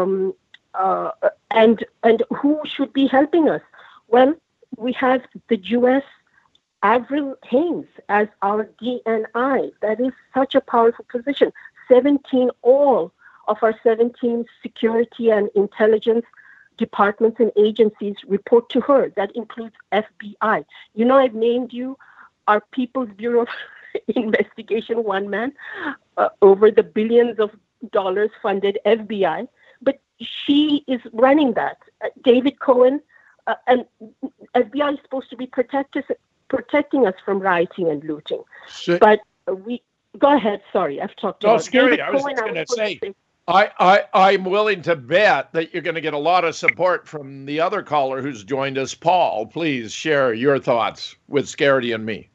who should be helping us? Well, we have the Jewess Avril Haines as our DNI. That is such a powerful position. All of our 17 security and intelligence departments and agencies report to her. That includes FBI. I've named you our People's Bureau of Investigation one man over the billions of dollars funded FBI, but she is running that. David Cohen, and FBI is supposed to be protecting us from rioting and looting. But go ahead. Sorry, I've talked about Scary. I was going to say, I'm willing to bet that you're going to get a lot of support from the other caller who's joined us. Paul, please share your thoughts with Scaredy and me.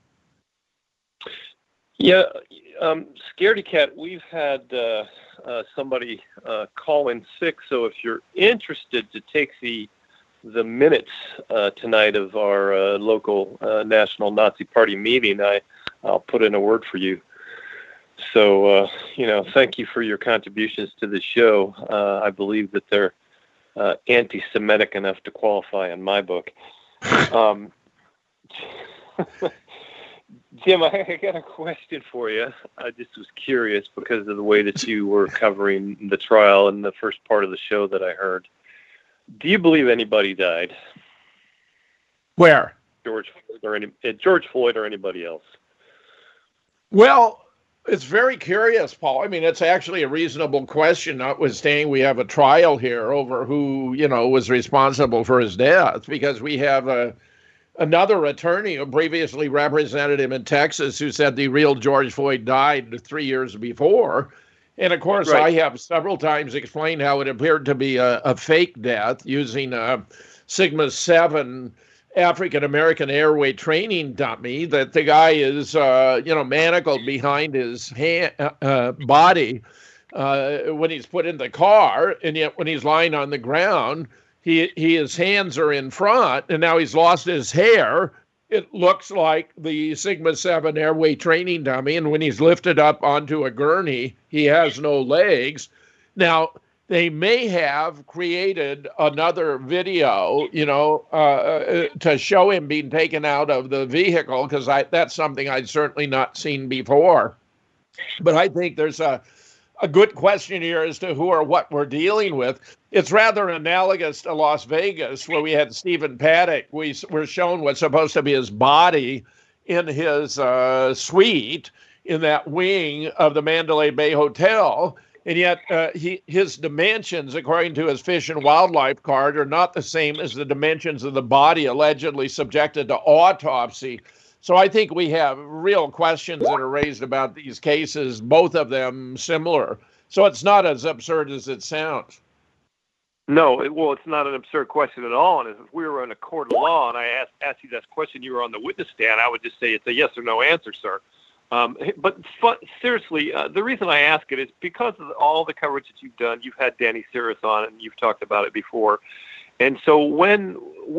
Yeah, Scaredy Cat, we've had somebody call in sick, so if you're interested to take the minutes tonight of our local National Nazi Party meeting, I'll put in a word for you. So, thank you for your contributions to the show. I believe that they're anti-Semitic enough to qualify in my book. Jim, I got a question for you. I just was curious because of the way that you were covering the trial in the first part of the show that I heard. Do you believe anybody died? Where? George Floyd or anybody else? Well, it's very curious, Paul. I mean, it's actually a reasonable question, notwithstanding we have a trial here over who, was responsible for his death, because we have another attorney who previously represented him in Texas who said the real George Floyd died 3 years before. And, of course, right. I have several times explained how it appeared to be a fake death using a Sigma 7 African-American airway training dummy, that the guy is, manacled behind his body when he's put in the car, and yet when he's lying on the ground, his hands are in front, and now he's lost his hair. It looks like the Sigma 7 airway training dummy, and when he's lifted up onto a gurney, he has no legs. Now, they may have created another video, to show him being taken out of the vehicle, because that's something I'd certainly not seen before. But I think there's a good question here as to who or what we're dealing with. It's rather analogous to Las Vegas, where we had Stephen Paddock. We were shown what's supposed to be his body in his suite in that wing of the Mandalay Bay Hotel. And yet his dimensions, according to his Fish and Wildlife card, are not the same as the dimensions of the body allegedly subjected to autopsy. So I think we have real questions that are raised about these cases, both of them similar. So it's not as absurd as it sounds. No, it's not an absurd question at all. And if we were in a court of law and I asked you that question, you were on the witness stand, I would just say it's a yes or no answer, sir. But seriously, the reason I ask it is because of all the coverage that you've done. You've had Danny Cirrus on, and you've talked about it before. And so when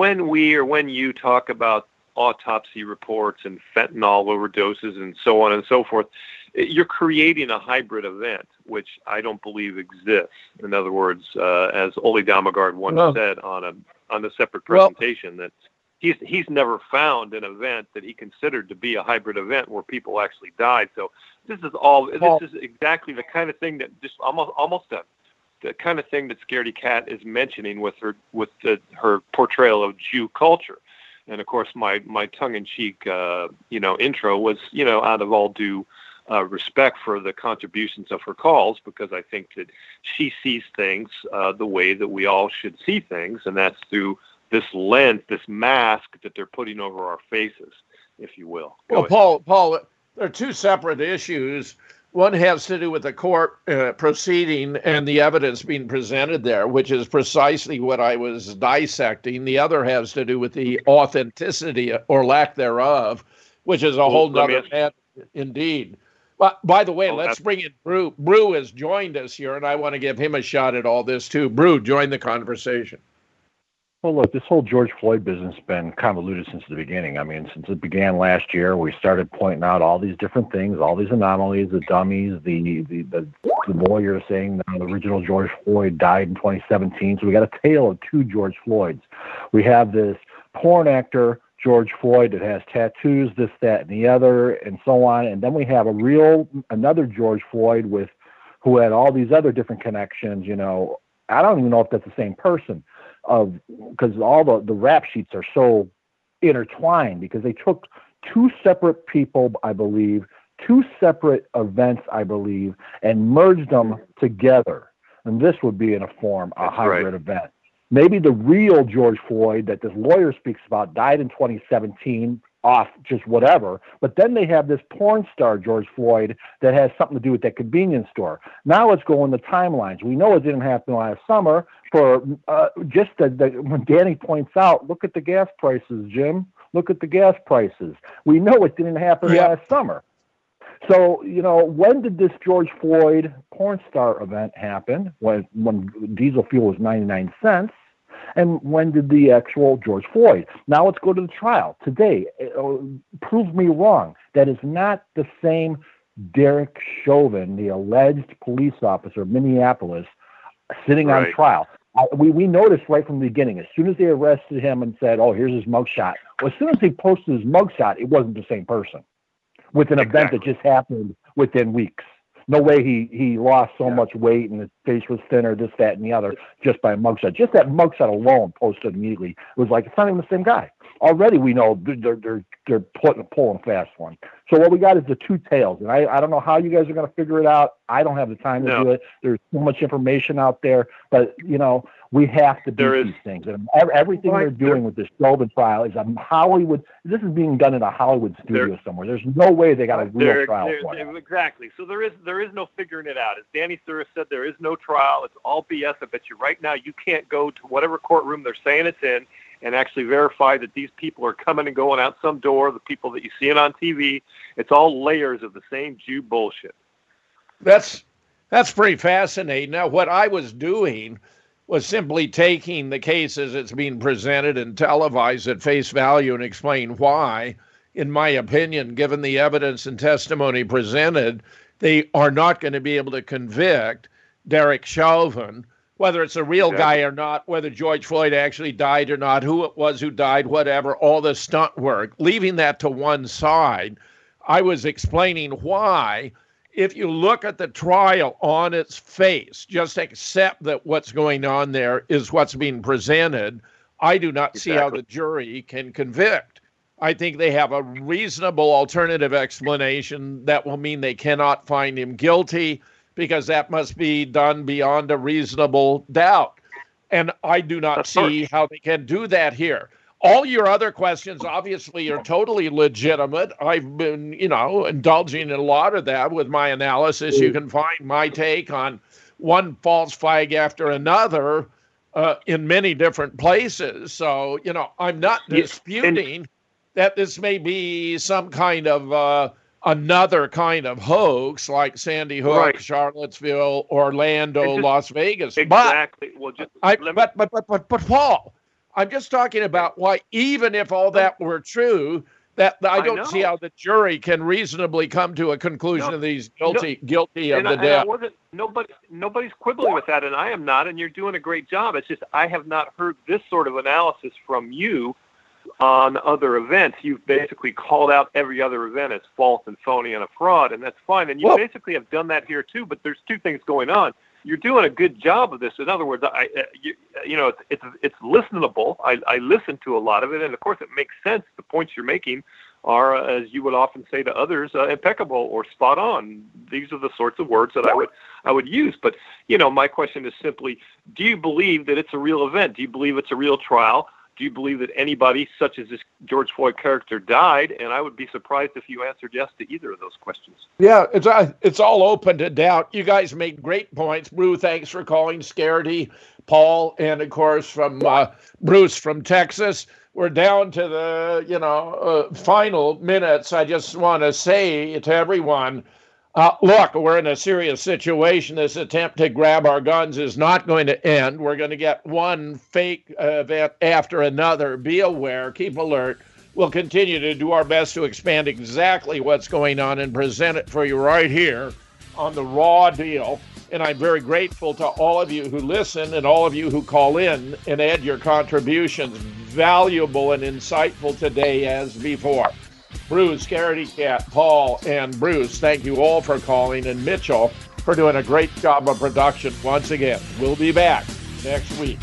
you talk about autopsy reports and fentanyl overdoses and so on and so forth, you're creating a hybrid event, which I don't believe exists. In other words, as Ole Dammegard once said on a separate presentation, that he's never found an event that he considered to be a hybrid event where people actually died. So this is exactly the kind of thing that just almost the kind of thing that Scaredy Cat is mentioning with her portrayal of Jew culture. And of course, my tongue-in-cheek, intro was, out of all due respect for the contributions of her calls, because I think that she sees things the way that we all should see things, and that's through this lens, this mask that they're putting over our faces, if you will. Well, Paul, there are two separate issues. One has to do with the court proceeding and the evidence being presented there, which is precisely what I was dissecting. The other has to do with the authenticity or lack thereof, which is a whole other matter indeed. But by the way, let's bring in Brew. Brew has joined us here, and I want to give him a shot at all this too. Brew, join the conversation. Well, look, this whole George Floyd business has been convoluted since the beginning. I mean, since it began last year, we started pointing out all these different things, all these anomalies, the dummies, the lawyer saying the original George Floyd died in 2017. So we got a tale of two George Floyds. We have this porn actor, George Floyd, that has tattoos, this, that, and the other, and so on. And then we have another George Floyd who had all these other different connections. I don't even know if that's the same person. Because all the rap sheets are so intertwined, because they took two separate people, I believe, two separate events, I believe, and merged them together. And this would be in a hybrid event. Maybe the real George Floyd that this lawyer speaks about died in 2017 off just whatever, but then they have this porn star George Floyd that has something to do with that convenience store. Now let's go in the timelines. We know it didn't happen last summer. For when Danny points out, look at the gas prices, Jim. Look at the gas prices. We know it didn't happen last summer. So, when did this George Floyd porn star event happen? When diesel fuel was 99 cents. And when did the actual George Floyd? Now let's go to the trial. Today, prove me wrong. That is not the same Derek Chauvin, the alleged police officer of Minneapolis, sitting on trial. We noticed right from the beginning, as soon as they arrested him and said, oh, here's his mugshot. Well, as soon as they posted his mugshot, it wasn't the same person with an event that just happened within weeks. No way he lost so much weight and his face was thinner, this, that, and the other, just by a mugshot. Just that mugshot alone posted immediately. It was like, it's not even the same guy. Already we know they're pulling fast one. So what we got is the two tales. And I don't know how you guys are going to figure it out. I don't have the time to do it. There's so much information out there. But, we have to do these things. And everything they're doing with this Chauvin trial is a Hollywood. This is being done in a Hollywood studio somewhere. There's no way they got a real trial for it. Exactly. So there is no figuring it out. As Danny Cirrus said, there is no trial. It's all BS. I bet you right now you can't go to whatever courtroom they're saying it's in and actually verify that these people are coming and going out some door, the people that you see it on TV. It's all layers of the same Jew bullshit. That's pretty fascinating. Now, what I was doing was simply taking the case as it's being presented and televised at face value and explain why, in my opinion, given the evidence and testimony presented, they are not going to be able to convict Derek Chauvin whether it's a real guy or not, whether George Floyd actually died or not, who it was who died, whatever, all the stunt work, leaving that to one side, I was explaining why, if you look at the trial on its face, just accept that what's going on there is what's being presented, I do not see how the jury can convict. I think they have a reasonable alternative explanation that will mean they cannot find him guilty, because that must be done beyond a reasonable doubt. And I do not see how they can do that here. All your other questions, obviously, are totally legitimate. I've been, indulging in a lot of that with my analysis. You can find my take on one false flag after another in many different places. So, I'm not disputing that this may be some kind of another kind of hoax like Sandy Hook, Charlottesville, Orlando, Las Vegas. Exactly. But Paul, I'm just talking about why, even if all that were true, that I don't see how the jury can reasonably come to a conclusion of these guilty of the death. Nobody's quibbling with that, and I am not, and you're doing a great job. It's just I have not heard this sort of analysis from you on other events. You've basically called out every other event as false and phony and a fraud, and that's fine. And you basically have done that here too. But there's two things going on. You're doing a good job of this. In other words, it's listenable. I listen to a lot of it, and of course, it makes sense. The points you're making are, as you would often say to others, impeccable or spot on. These are the sorts of words that I would use. But my question is simply: do you believe that it's a real event? Do you believe it's a real trial? Do you believe that anybody, such as this George Floyd character, died? And I would be surprised if you answered yes to either of those questions. Yeah, it's all open to doubt. You guys made great points. Brew, thanks for calling. Scaredy, Paul, and of course from Bruce from Texas. We're down to the final minutes. I just want to say to everyone, look, we're in a serious situation. This attempt to grab our guns is not going to end. We're going to get one fake event after another. Be aware, keep alert. We'll continue to do our best to expand exactly what's going on and present it for you right here on The Raw Deal. And I'm very grateful to all of you who listen and all of you who call in and add your contributions. Valuable and insightful today as before. Bruce, Scaredy Cat, Paul, and Bruce, thank you all for calling, and Mitchell for doing a great job of production once again. We'll be back next week.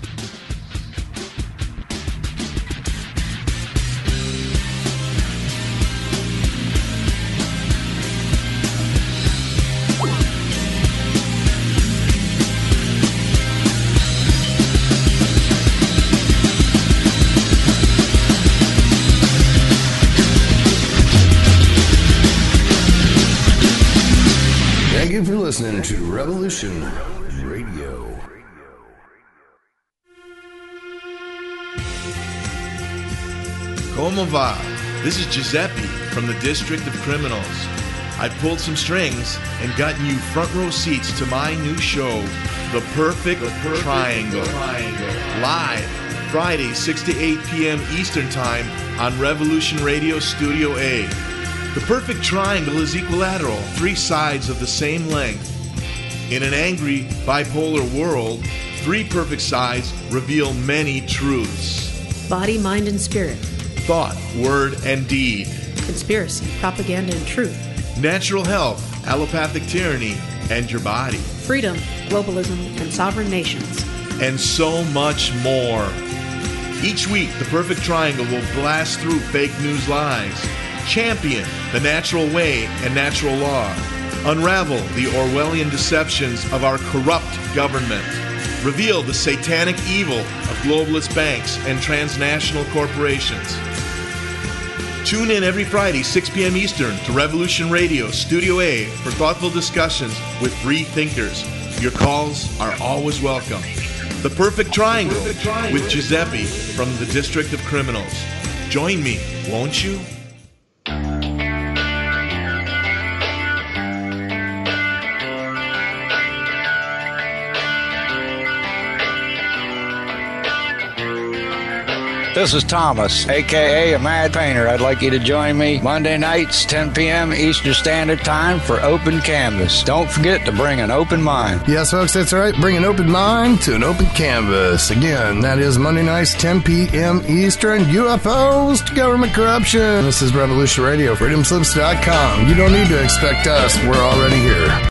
Thank you for listening to Revolution Radio. Como va? This is Giuseppe from the District of Criminals. I've pulled some strings and gotten you front row seats to my new show, The Perfect Triangle. Live, Friday, 6 to 8 p.m. Eastern Time on Revolution Radio Studio A. The perfect triangle is equilateral, three sides of the same length. In an angry, bipolar world, three perfect sides reveal many truths. Body, mind, and spirit. Thought, word, and deed. Conspiracy, propaganda, and truth. Natural health, allopathic tyranny, and your body. Freedom, globalism, and sovereign nations. And so much more. Each week, the perfect triangle will blast through fake news lies. Champion the natural way and natural law. Unravel the Orwellian deceptions of our corrupt government. Reveal the satanic evil of globalist banks and transnational corporations. Tune in every Friday, 6 p.m. Eastern to Revolution Radio Studio A for thoughtful discussions with free thinkers. Your calls are always welcome. The Perfect Triangle with Giuseppe from the District of Criminals. Join me, won't you? This is Thomas, a.k.a. a Mad Painter. I'd like you to join me Monday nights, 10 p.m. Eastern Standard Time for Open Canvas. Don't forget to bring an open mind. Yes, folks, that's right. Bring an open mind to an open canvas. Again, that is Monday nights, 10 p.m. Eastern. UFOs to government corruption. This is Revolution Radio, freedomslips.com. You don't need to expect us. We're already here.